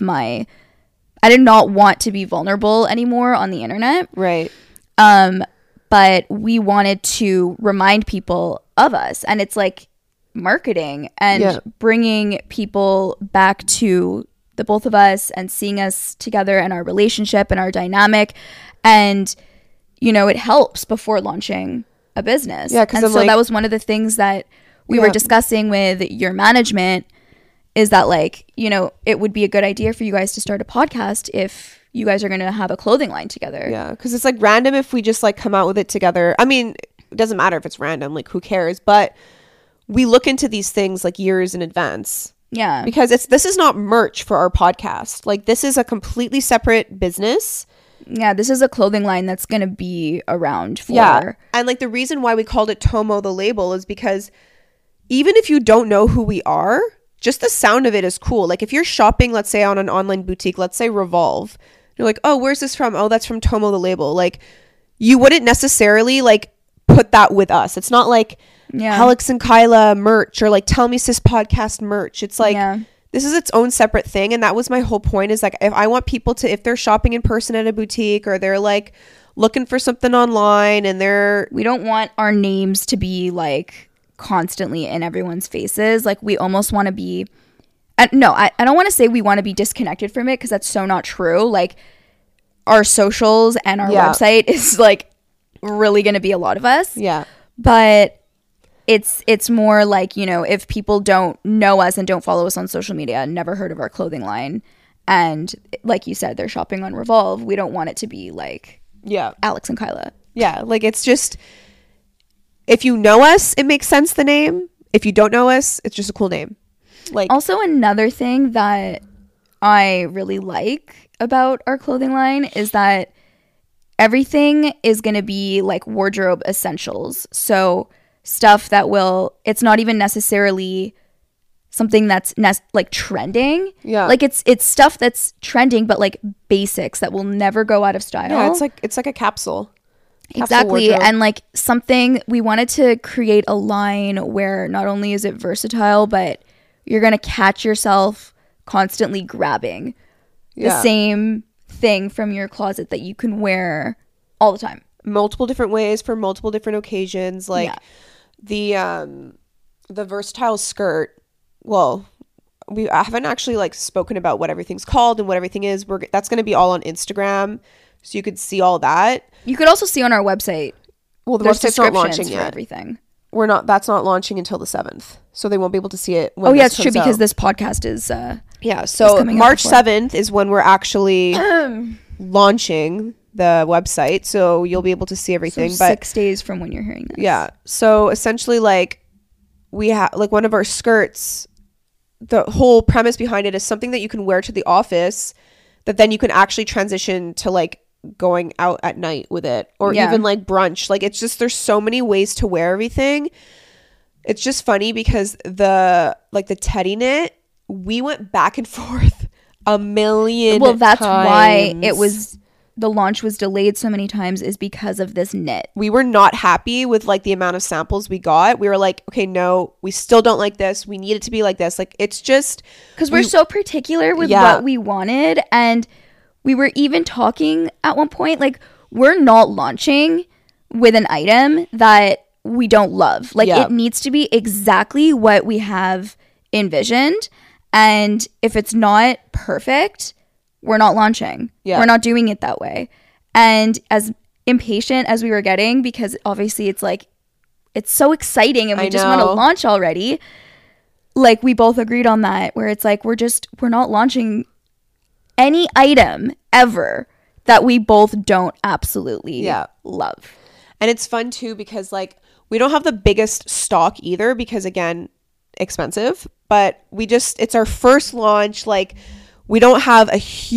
to be vulnerable anymore on the internet. Right. But we wanted to remind people of us, and it's like marketing and bringing people back to the both of us and seeing us together and our relationship and our dynamic, and you know, it helps before launching a business. Yeah, and so that was one of the things that we were discussing with your management, is that like, you know, it would be a good idea for you guys to start a podcast if you guys are going to have a clothing line together. Yeah, because it's like random if we just like come out with it together. I mean, it doesn't matter if it's random, like who cares? But we look into these things like years in advance. Yeah, because this is not merch for our podcast. Like, this is a completely separate business. Yeah, this is a clothing line that's going to be around for... Yeah, and like the reason why we called it Tomo the label is because even if you don't know who we are, just the sound of it is cool. Like if you're shopping, let's say on an online boutique, let's say Revolve, you're like, oh, where's this from? Oh, that's from Tomo the label. Like you wouldn't necessarily like put that with us. It's not like Alex and Kyla merch or like Tell Me Sis podcast merch. It's like... Yeah. This is its own separate thing. And that was my whole point, is like, if I want people to, if they're shopping in person at a boutique or they're like looking for something online and we don't want our names to be like constantly in everyone's faces. Like we almost want to be, I don't want to say we want to be disconnected from it, because that's so not true. Like our socials and our website is like really going to be a lot of us. Yeah. But it's more like, you know, if people don't know us and don't follow us on social media, never heard of our clothing line, and like you said, they're shopping on Revolve, we don't want it to be like Alex and Kyla. Yeah, like it's just, if you know us, it makes sense, the name. If you don't know us, it's just a cool name. Like, also another thing that I really like about our clothing line is that everything is going to be like wardrobe essentials. So stuff that it's not even necessarily something that's like trending. Yeah. Like it's stuff that's trending, but like basics that will never go out of style. Yeah, it's like a capsule. Exactly. And like something, we wanted to create a line where not only is it versatile, but you're going to catch yourself constantly grabbing the same thing from your closet that you can wear all the time. Multiple different ways for multiple different occasions. Like the versatile skirt. Well, I haven't actually like spoken about what everything's called and what everything is. That's going to be all on Instagram, so you could see all that. You could also see on our website. Well, the website's not launching yet. Everything. That's not launching until the 7th. So they won't be able to see it when it's true, because this podcast is so March 7th is when we're actually launching the website, so you'll be able to see everything. So 6 days from when you're hearing this. Yeah. So essentially, like, we have like one of our skirts, the whole premise behind it is something that you can wear to the office that then you can actually transition to like going out at night with it, or even like brunch. Like, it's just, there's so many ways to wear everything. It's just funny because the teddy knit, we went back and forth a million that's times. Why the launch was delayed so many times, is because of this knit. We were not happy with like the amount of samples we got. We were like, okay, no, we still don't like this. We need it to be like this. Like, it's just because we're so particular with what we wanted. And we were even talking at one point, like, we're not launching with an item that we don't love. Like, it needs to be exactly what we have envisioned. And if it's not perfect, we're not launching. We're not doing it that way. And as impatient as we were getting, because obviously it's like, it's so exciting and we just want to launch already. Like, we both agreed on that, where it's like, we're not launching any item ever that we both don't absolutely love. And it's fun too, because like, we don't have the biggest stock either, because again, expensive, but it's our first launch. Like, we don't have a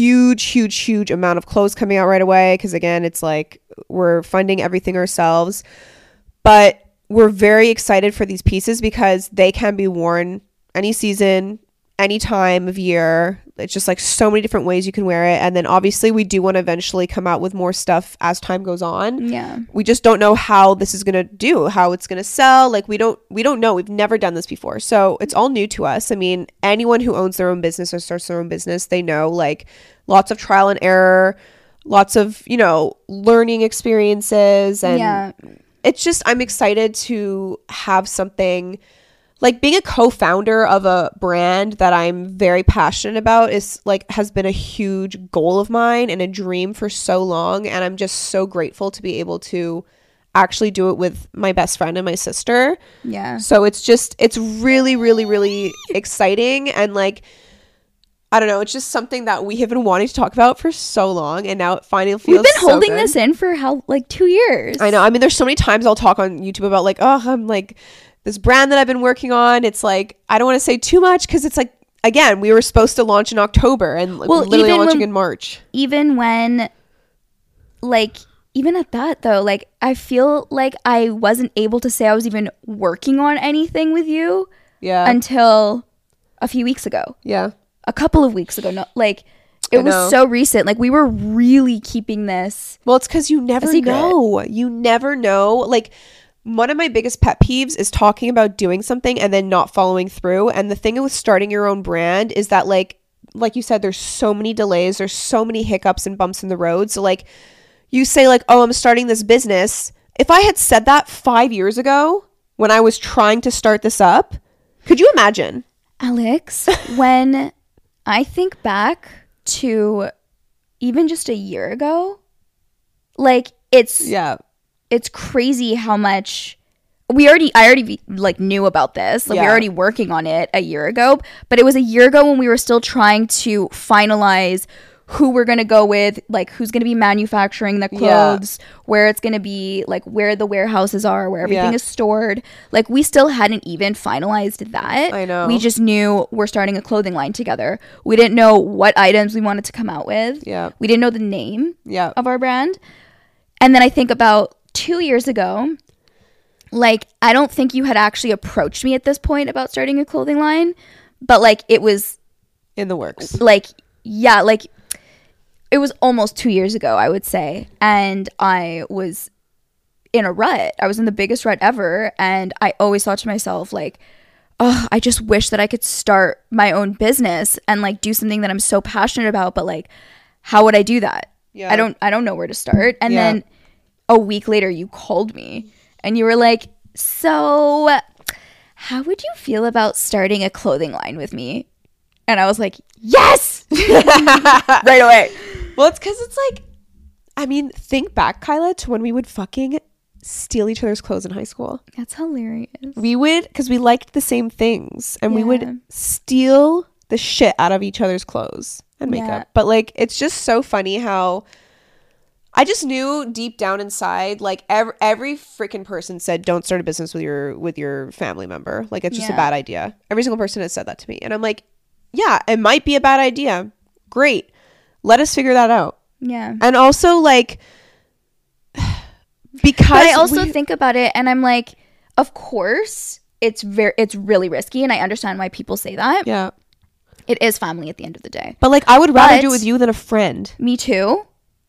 huge amount of clothes coming out right away, because again, it's like we're funding everything ourselves. But we're very excited for these pieces because they can be worn any season, any time of year. It's just like so many different ways you can wear it. And then obviously we do want to eventually come out with more stuff as time goes on. Yeah. We just don't know how this is going to how it's going to sell. Like, we don't know. We've never done this before. So it's all new to us. I mean, anyone who owns their own business or starts their own business, they know, like, lots of trial and error, lots of, learning experiences. And it's just, I'm excited to have something. Like, being a co-founder of a brand that I'm very passionate about has been a huge goal of mine and a dream for so long. And I'm just so grateful to be able to actually do it with my best friend and my sister. Yeah. So it's really, really, really exciting. And like, I don't know, it's just something that we have been wanting to talk about for so long. And now it finally feels We've been holding this in for 2 years. I know. I mean, there's so many times I'll talk on YouTube about like, oh, I'm like, this brand that I've been working on. It's like, I don't want to say too much, because it's like, again, we were supposed to launch in October and literally launching in March. Even when, like, even at that though, like, I feel like I wasn't able to say I was even working on anything with you until a few weeks ago. Yeah. A couple of weeks ago. No, like, it was so recent. Like, we were really keeping this. Well, it's because you never know. You never know. Like, one of my biggest pet peeves is talking about doing something and then not following through. And the thing with starting your own brand is that, like you said, there's so many delays, there's so many hiccups and bumps in the road. So like, you say like, oh, I'm starting this business. If I had said that 5 years ago when I was trying to start this up, could you imagine? Alex, when I think back to even just a year ago, like, it's crazy how much I already like knew about this. Like we were already working on it a year ago, but it was a year ago when we were still trying to finalize who we're going to go with, like who's going to be manufacturing the clothes, where it's going to be, like where the warehouses are, where everything is stored. Like we still hadn't even finalized that. I know. We just knew we're starting a clothing line together. We didn't know what items we wanted to come out with. Yeah. We didn't know the name of our brand. And then I think about 2 years ago, like I don't think you had actually approached me at this point about starting a clothing line, but like it was in the works. Like, yeah, like it was almost 2 years ago, I would say. And I was in a rut. I was in the biggest rut ever. And I always thought to myself, like, oh, I just wish that I could start my own business and like do something that I'm so passionate about. But like, how would I do that? Yeah. I don't know where to start. And then a week later, you called me and you were like, so how would you feel about starting a clothing line with me? And I was like, yes, right away. Well, it's because it's like, I mean, think back, Kyla, to when we would fucking steal each other's clothes in high school. That's hilarious. We would, because we liked the same things, and we would steal the shit out of each other's clothes and makeup. But like, it's just so funny how I just knew deep down inside, like every freaking person said, don't start a business with your family member. Like, it's just a bad idea. Every single person has said that to me. And I'm like, yeah, it might be a bad idea. Great. Let us figure that out. Yeah. And also, like, because but I also think about it and I'm like, of course, it's really risky, and I understand why people say that. Yeah. It is family at the end of the day. But like, I would rather do it with you than a friend. Me too.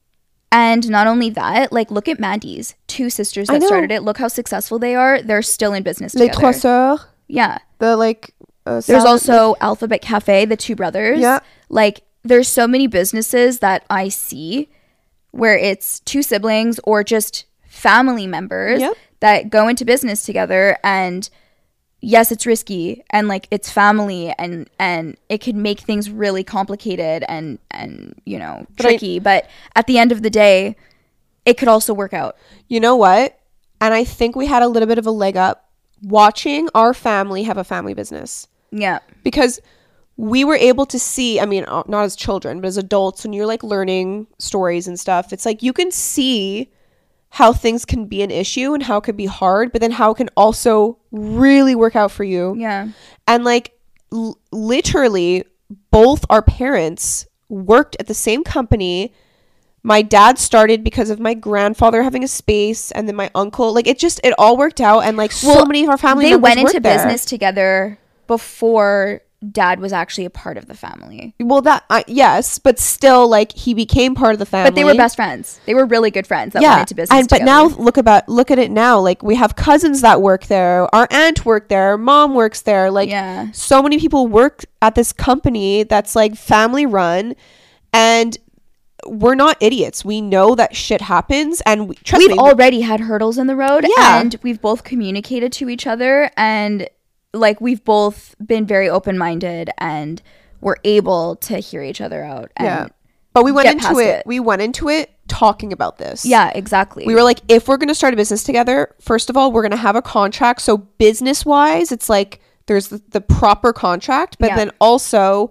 And not only that, like, look at Mandy's 2 sisters that started it. Look how successful they are. They're still in business together. Les Trois Sœurs. Yeah. The like there's also Alphabet Cafe, the 2 brothers. Yeah. Like, there's so many businesses that I see where it's 2 siblings or just family members that go into business together, and yes, it's risky and like it's family and it can make things really complicated and you know, tricky, but at the end of the day it could also work out. You know what? And I think we had a little bit of a leg up watching our family have a family business. Yeah. Because we were able to see, I mean, not as children, but as adults, when you're like learning stories and stuff, it's like you can see how things can be an issue and how it could be hard, but then how it can also really work out for you. Yeah. And like literally both our parents worked at the same company. My dad started because of my grandfather having a space, and then my uncle, like it all worked out. And like so many of our family members went into business together before Dad was actually a part of the family. Well, that yes, but still, like, he became part of the family. But they were best friends. They were really good friends that went into business together. But now look at it now. Like, we have cousins that work there. Our aunt worked there. Our mom works there. Like, so many people work at this company that's like family run, and we're not idiots. We know that shit happens, and we've already had hurdles in the road. And we've both communicated to each other, and like we've both been very open-minded, and we're able to hear each other out. And but we went into it. We went into it talking about this. Yeah, exactly. We were like, if we're going to start a business together, first of all, we're going to have a contract. So business-wise, it's like there's the proper contract, but then also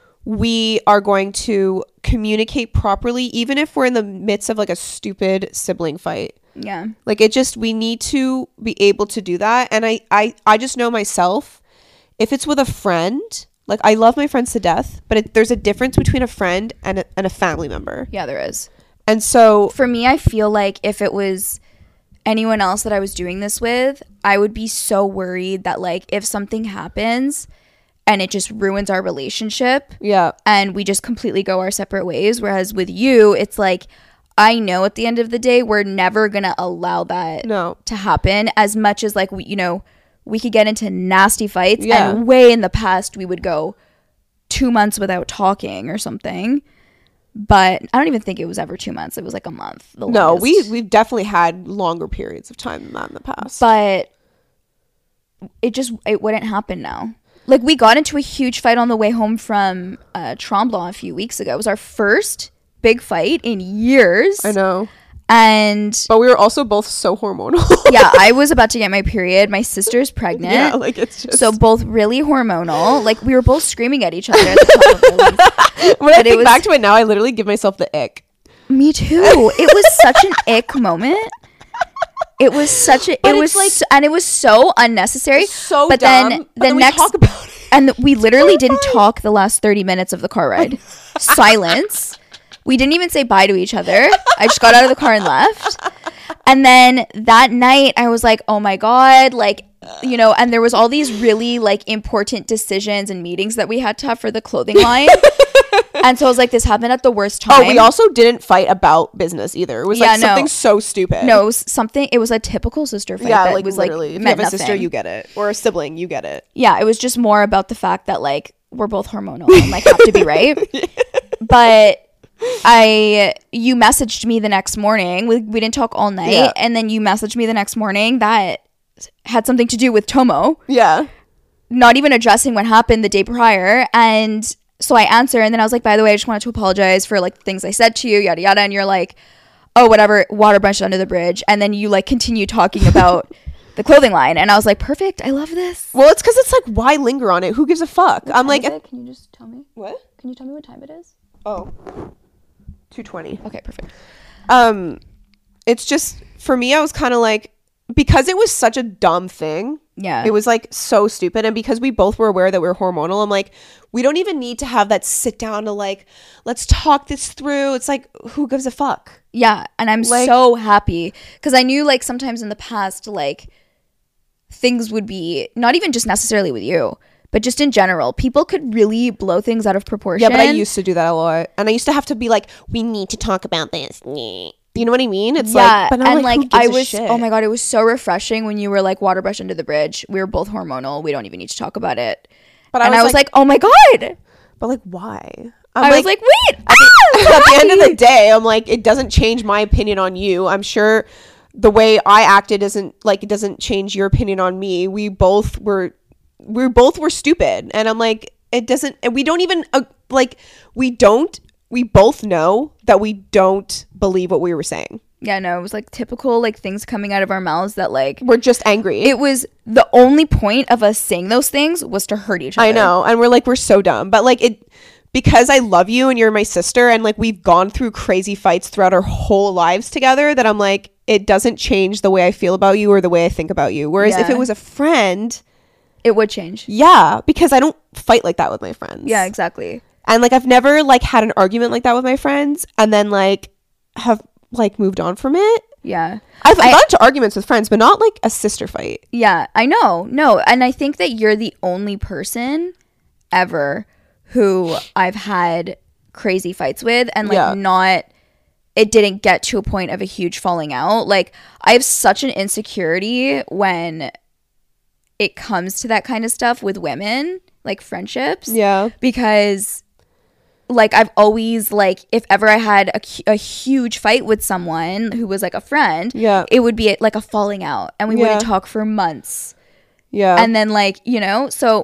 we are going to communicate properly, even if we're in the midst of like a stupid sibling fight. Yeah. Like we need to be able to do that. And I just know myself, if it's with a friend, like I love my friends to death, but there's a difference between a friend and a family member. Yeah, there is. And so for me, I feel like if it was anyone else that I was doing this with, I would be so worried that like if something happens and it just ruins our relationship, and we just completely go our separate ways. Whereas with you, it's like, I know at the end of the day, we're never going to allow that to happen, as much as like, we could get into nasty fights, and way in the past we would go 2 months without talking or something. But I don't even think it was ever 2 months. It was like a month. No, we've definitely had longer periods of time than that in the past. But it wouldn't happen now. Like, we got into a huge fight on the way home from Tremblant a few weeks ago. It was our first big fight in years. I know. But we were also both so hormonal. Yeah, I was about to get my period. My sister's pregnant. Yeah, like it's just so both really hormonal. Like we were both screaming at each other at the top of our lungs. When I think back to it now, I literally give myself the ick. Me too. It was such an ick moment. It was such a. It was like, and it was so unnecessary. So but dumb. Then the next talk about it. And we literally didn't talk the last 30 minutes of the car ride. Silence. We didn't even say bye to each other. I just got out of the car and left. And then that night I was like, oh my God, like, you know, and there was all these really like important decisions and meetings that we had to have for the clothing line. And so I was like, this happened at the worst time. Oh, we also didn't fight about business either. It was like something so stupid. No, it was a typical sister fight. Yeah, that like was literally. like, if you have a nothing. sister, you get it. Or a sibling, you get it. Yeah, it was just more about the fact that like we're both hormonal and like have to be right. But you messaged me the next morning. We didn't talk all night. Yeah. And then you messaged me the next morning that had something to do with Tomo. Yeah. Not even addressing what happened the day prior. And so I answer, and then I was like, by the way, I just wanted to apologize for like things I said to you, yada yada. And you're like, oh, whatever, water brushed under the bridge. And then you like continue talking about the clothing line, and I was like, perfect, I love this. Well, it's because it's like, why linger on it? Who gives a fuck? I'm like, can you just tell me what? Can you tell me what time it is? Oh, 2:20. Okay, perfect. It's just for me, I was kind of like, because it was such a dumb thing. Yeah, it was like so stupid, and because we both were aware that we were hormonal, I'm like, we don't even need to have that sit down to like, let's talk this through. It's like, who gives a fuck? Yeah, and I'm like, so happy because I knew like sometimes in the past like things would be not even just necessarily with you, but just in general, people could really blow things out of proportion. Yeah, but I used to do that a lot, and I used to have to be like, we need to talk about this. You know what I mean? It's like, but I'm like I was, oh my God, it was so refreshing when you were like, water brush under the bridge. We were both hormonal. We don't even need to talk about it. But I was like, oh my God. But like, why? I was like, wait. At the end of the day, I'm like, it doesn't change my opinion on you. I'm sure the way I acted it doesn't change your opinion on me. We both were stupid, and I'm like, it doesn't. And we don't even we both know that we don't believe what we were saying. Yeah, no, it was like typical like things coming out of our mouths that like we're just angry. It was the only point of us saying those things was to hurt each other. I know, and we're so dumb, but like it. Because I love you and you're my sister, and like we've gone through crazy fights throughout our whole lives together, that I'm like, it doesn't change the way I feel about you or the way I think about you. Whereas if it was a friend, it would change. Yeah, because I don't fight like that with my friends. Yeah, exactly. And like I've never like had an argument like that with my friends and then like have like moved on from it. Yeah. I've gotten into arguments with friends, but not like a sister fight. Yeah, I know. No, and I think that you're the only person ever who I've had crazy fights with, and like it didn't get to a point of a huge falling out. Like I have such an insecurity when it comes to that kind of stuff with women, like friendships. Yeah. Because like I've always like, if ever I had a huge fight with someone who was like a friend, it would be like a falling out, and we wouldn't talk for months. Yeah. And then like, you know, so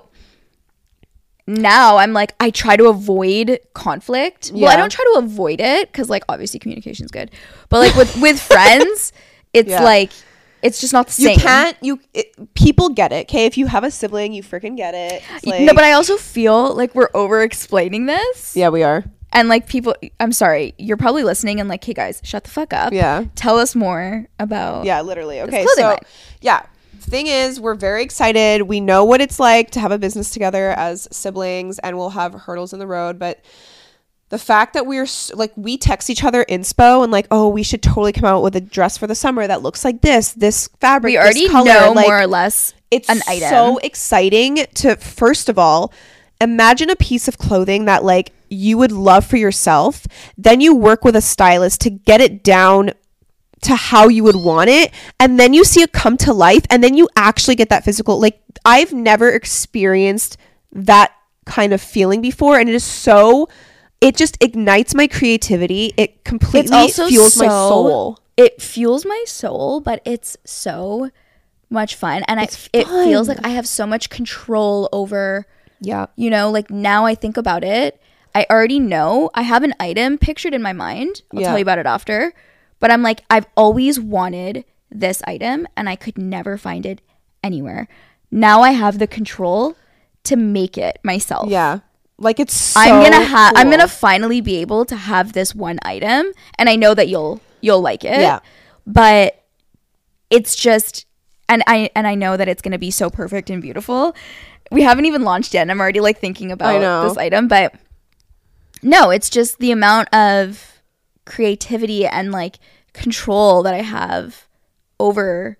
now I'm like, I try to avoid conflict. Well, I don't try to avoid it because like obviously communication is good, but like with friends, it's like it's just not the same. You can't. People get it. Okay, if you have a sibling, you freaking get it. Like, no, but I also feel like we're over explaining this. Yeah, we are. And like people, I'm sorry, you're probably listening and like, hey guys, shut the fuck up. Yeah. Tell us more about. Yeah, literally. Okay, so yeah. Thing is, we're very excited. We know what it's like to have a business together as siblings, and we'll have hurdles in the road, but the fact that we're like, we text each other inspo and like, oh, we should totally come out with a dress for the summer that looks like this fabric, we already this color, know like, more or less it's an item. So exciting to, first of all, imagine a piece of clothing that like you would love for yourself, then you work with a stylist to get it down to how you would want it, and then you see it come to life, and then you actually get that physical. Like I've never experienced that kind of feeling before, and it just ignites my creativity. It completely fuels my soul. It fuels my soul, but it's so much fun, and it feels like I have so much control over. Yeah, you know, like now I think about it, I already know I have an item pictured in my mind. I'll tell you about it after. But I'm like, I've always wanted this item and I could never find it anywhere. Now I have the control to make it myself. Yeah. Like, it's so I'm gonna finally be able to have this one item, and I know that you'll like it. Yeah. But it's just, and I know that it's gonna be so perfect and beautiful. We haven't even launched yet, and I'm already like thinking about this item. But no, it's just the amount of creativity and like control that I have over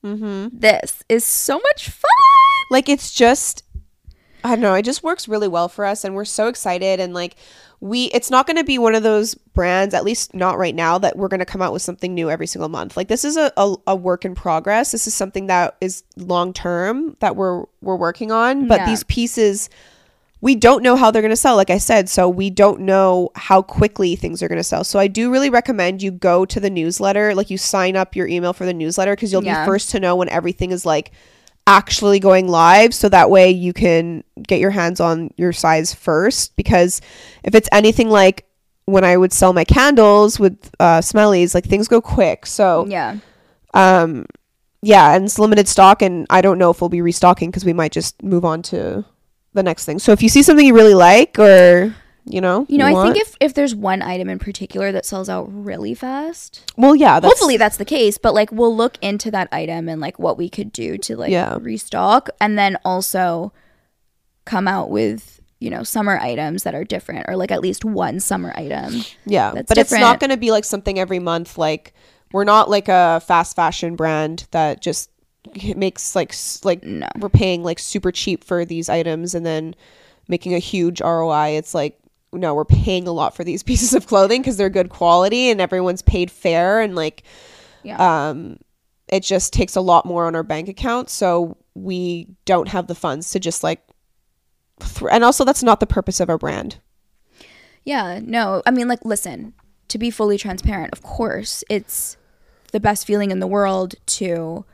this is so much fun. Like, it's just, I don't know, it just works really well for us, and we're so excited. And like, it's not going to be one of those brands, at least not right now, that we're going to come out with something new every single month. Like, this is a work in progress. This is something that is long term that we're working on. But these pieces, we don't know how they're going to sell, like I said. So we don't know how quickly things are going to sell. So I do really recommend you go to the newsletter, like you sign up your email for the newsletter, because you'll be first to know when everything is like actually going live, so that way you can get your hands on your size first. Because if it's anything like when I would sell my candles with Smellies, like things go quick. So and it's limited stock, and I don't know if we'll be restocking because we might just move on to the next thing. So if you see something you really like, or I think if there's one item in particular that sells out really fast, well, hopefully that's the case. But like, we'll look into that item and like what we could do to like restock, and then also come out with summer items that are different, or like at least one summer item. But different. It's not going to be like something every month. Like, we're not like a fast fashion brand that just makes like no. We're paying like super cheap for these items and then making a huge ROI. It's like, no, we're paying a lot for these pieces of clothing because they're good quality and everyone's paid fair, and like it just takes a lot more on our bank account, so we don't have the funds to just like and also that's not the purpose of our brand. No, I mean, like, listen, to be fully transparent, of course it's the best feeling in the world to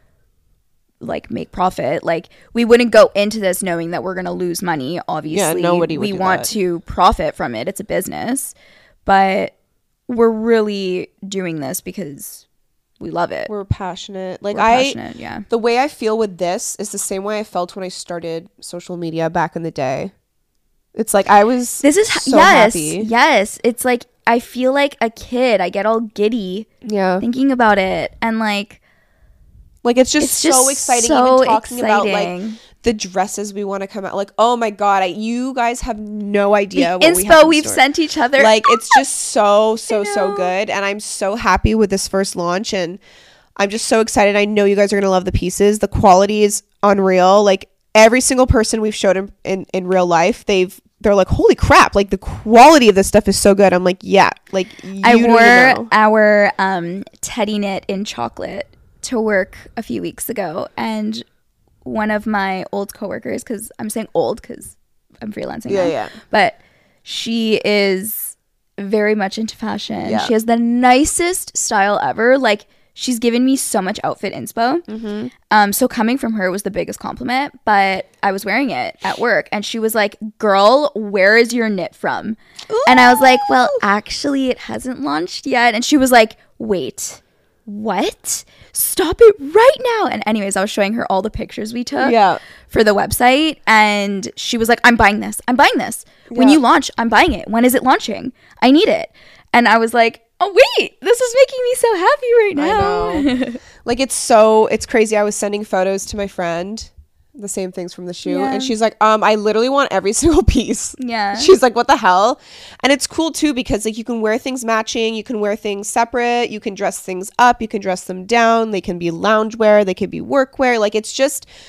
like make profit. Like, we wouldn't go into this knowing that we're going to lose money. Obviously, nobody would. We want to profit from it. It's a business, but we're really doing this because we love it. We're passionate. Like, the way I feel with this is the same way I felt when I started social media back in the day. It's like I was so happy. Yes. It's like I feel like a kid. I get all giddy thinking about it, and like it's just so exciting. Even talking about like the dresses we want to come out. Like, oh my god, you guys have no idea what we've sent each other. Like, it's just so good, and I'm so happy with this first launch, and I'm just so excited. I know you guys are gonna love the pieces. The quality is unreal. Like, every single person we've showed in real life, they're like, holy crap, like the quality of this stuff is so good. I'm like, yeah, like I wore our teddy knit in chocolate to work a few weeks ago, and one of my old coworkers, because I'm saying old because I'm freelancing now, but she is very much into fashion. She has the nicest style ever. Like, she's given me so much outfit inspo. So coming from her was the biggest compliment, but I was wearing it at work and she was like, girl, where is your knit from? Ooh. And I was like, well, actually it hasn't launched yet. And she was like, wait, what? Stop it right now. And anyways, I was showing her all the pictures we took for the website, and she was like, I'm buying this. When you launch, I'm buying it. When is it launching? I need it. And I was like, oh wait, this is making me so happy right now. I know. Like, it's crazy. I was sending photos to my friend, the same things from the shoe, and she's like, I literally want every single piece. She's like, what the hell? And it's cool too, because like you can wear things matching, you can wear things separate, you can dress things up, you can dress them down, they can be loungewear, they can be workwear. Like, it's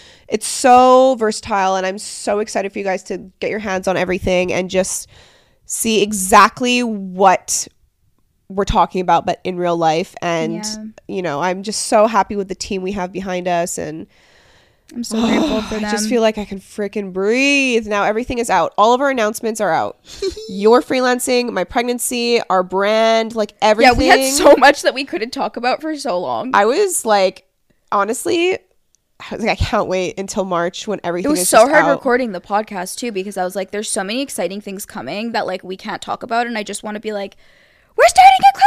so versatile, and I'm so excited for you guys to get your hands on everything and just see exactly what we're talking about, but in real life. And I'm just so happy with the team we have behind us, and I'm so grateful for them. I just feel like I can freaking breathe now. Everything is out. All of our announcements are out. Your freelancing, my pregnancy, our brand, like everything. Yeah, we had so much that we couldn't talk about for so long. I was like, honestly, I was like, I can't wait until March when everything is out. It was so hard recording the podcast too, because I was like, there's so many exciting things coming that like we can't talk about, and I just want to be like, we're starting a clothing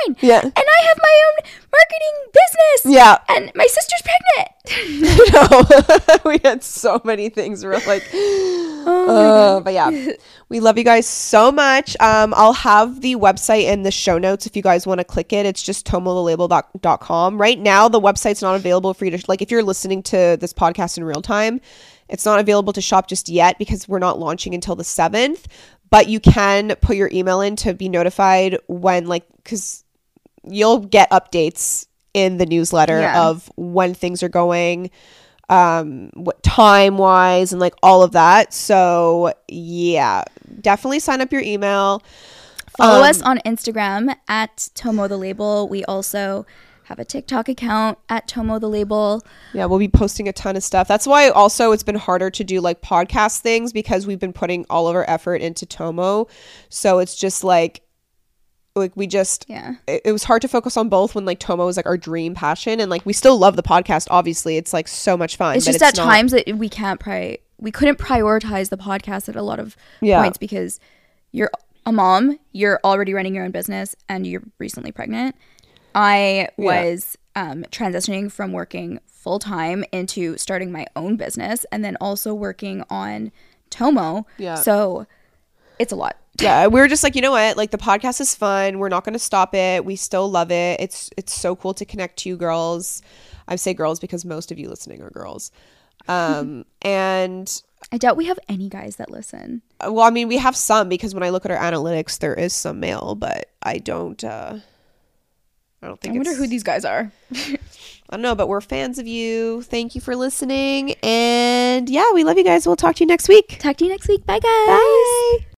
fine. Yeah. And I have my own marketing business. Yeah. And my sister's pregnant. No. We had so many things. We're like, but yeah, we love you guys so much. I'll have the website in the show notes if you guys want to click it. It's just tomothelabel.com. Right now, the website's not available for you to, like, if you're listening to this podcast in real time, it's not available to shop just yet because we're not launching until the 7th, but you can put your email in to be notified when, like, because you'll get updates in the newsletter of when things are going, what time wise, and like all of that. So yeah, definitely sign up your email. Follow us on Instagram at Tomo the Label. We also have a TikTok account at Tomo the Label. Yeah, we'll be posting a ton of stuff. That's why also it's been harder to do like podcast things because we've been putting all of our effort into Tomo. So it's just like we just it was hard to focus on both when like Tomo was like our dream passion, and like we still love the podcast, obviously. It's like so much fun. It's just at times that we couldn't prioritize the podcast at a lot of points because you're a mom, you're already running your own business, and you're recently pregnant. I was transitioning from working full time into starting my own business and then also working on Tomo. Yeah. So it's a lot. Yeah, we were just like, you know what? Like the podcast is fun. We're not going to stop it. We still love it. It's so cool to connect to you girls. I say girls because most of you listening are girls. And I doubt we have any guys that listen. Well, I mean, we have some because when I look at our analytics, there is some male, but I don't think I wonder who these guys are. I don't know, but we're fans of you. Thank you for listening. And yeah, we love you guys. We'll talk to you next week. Talk to you next week. Bye, guys. Bye.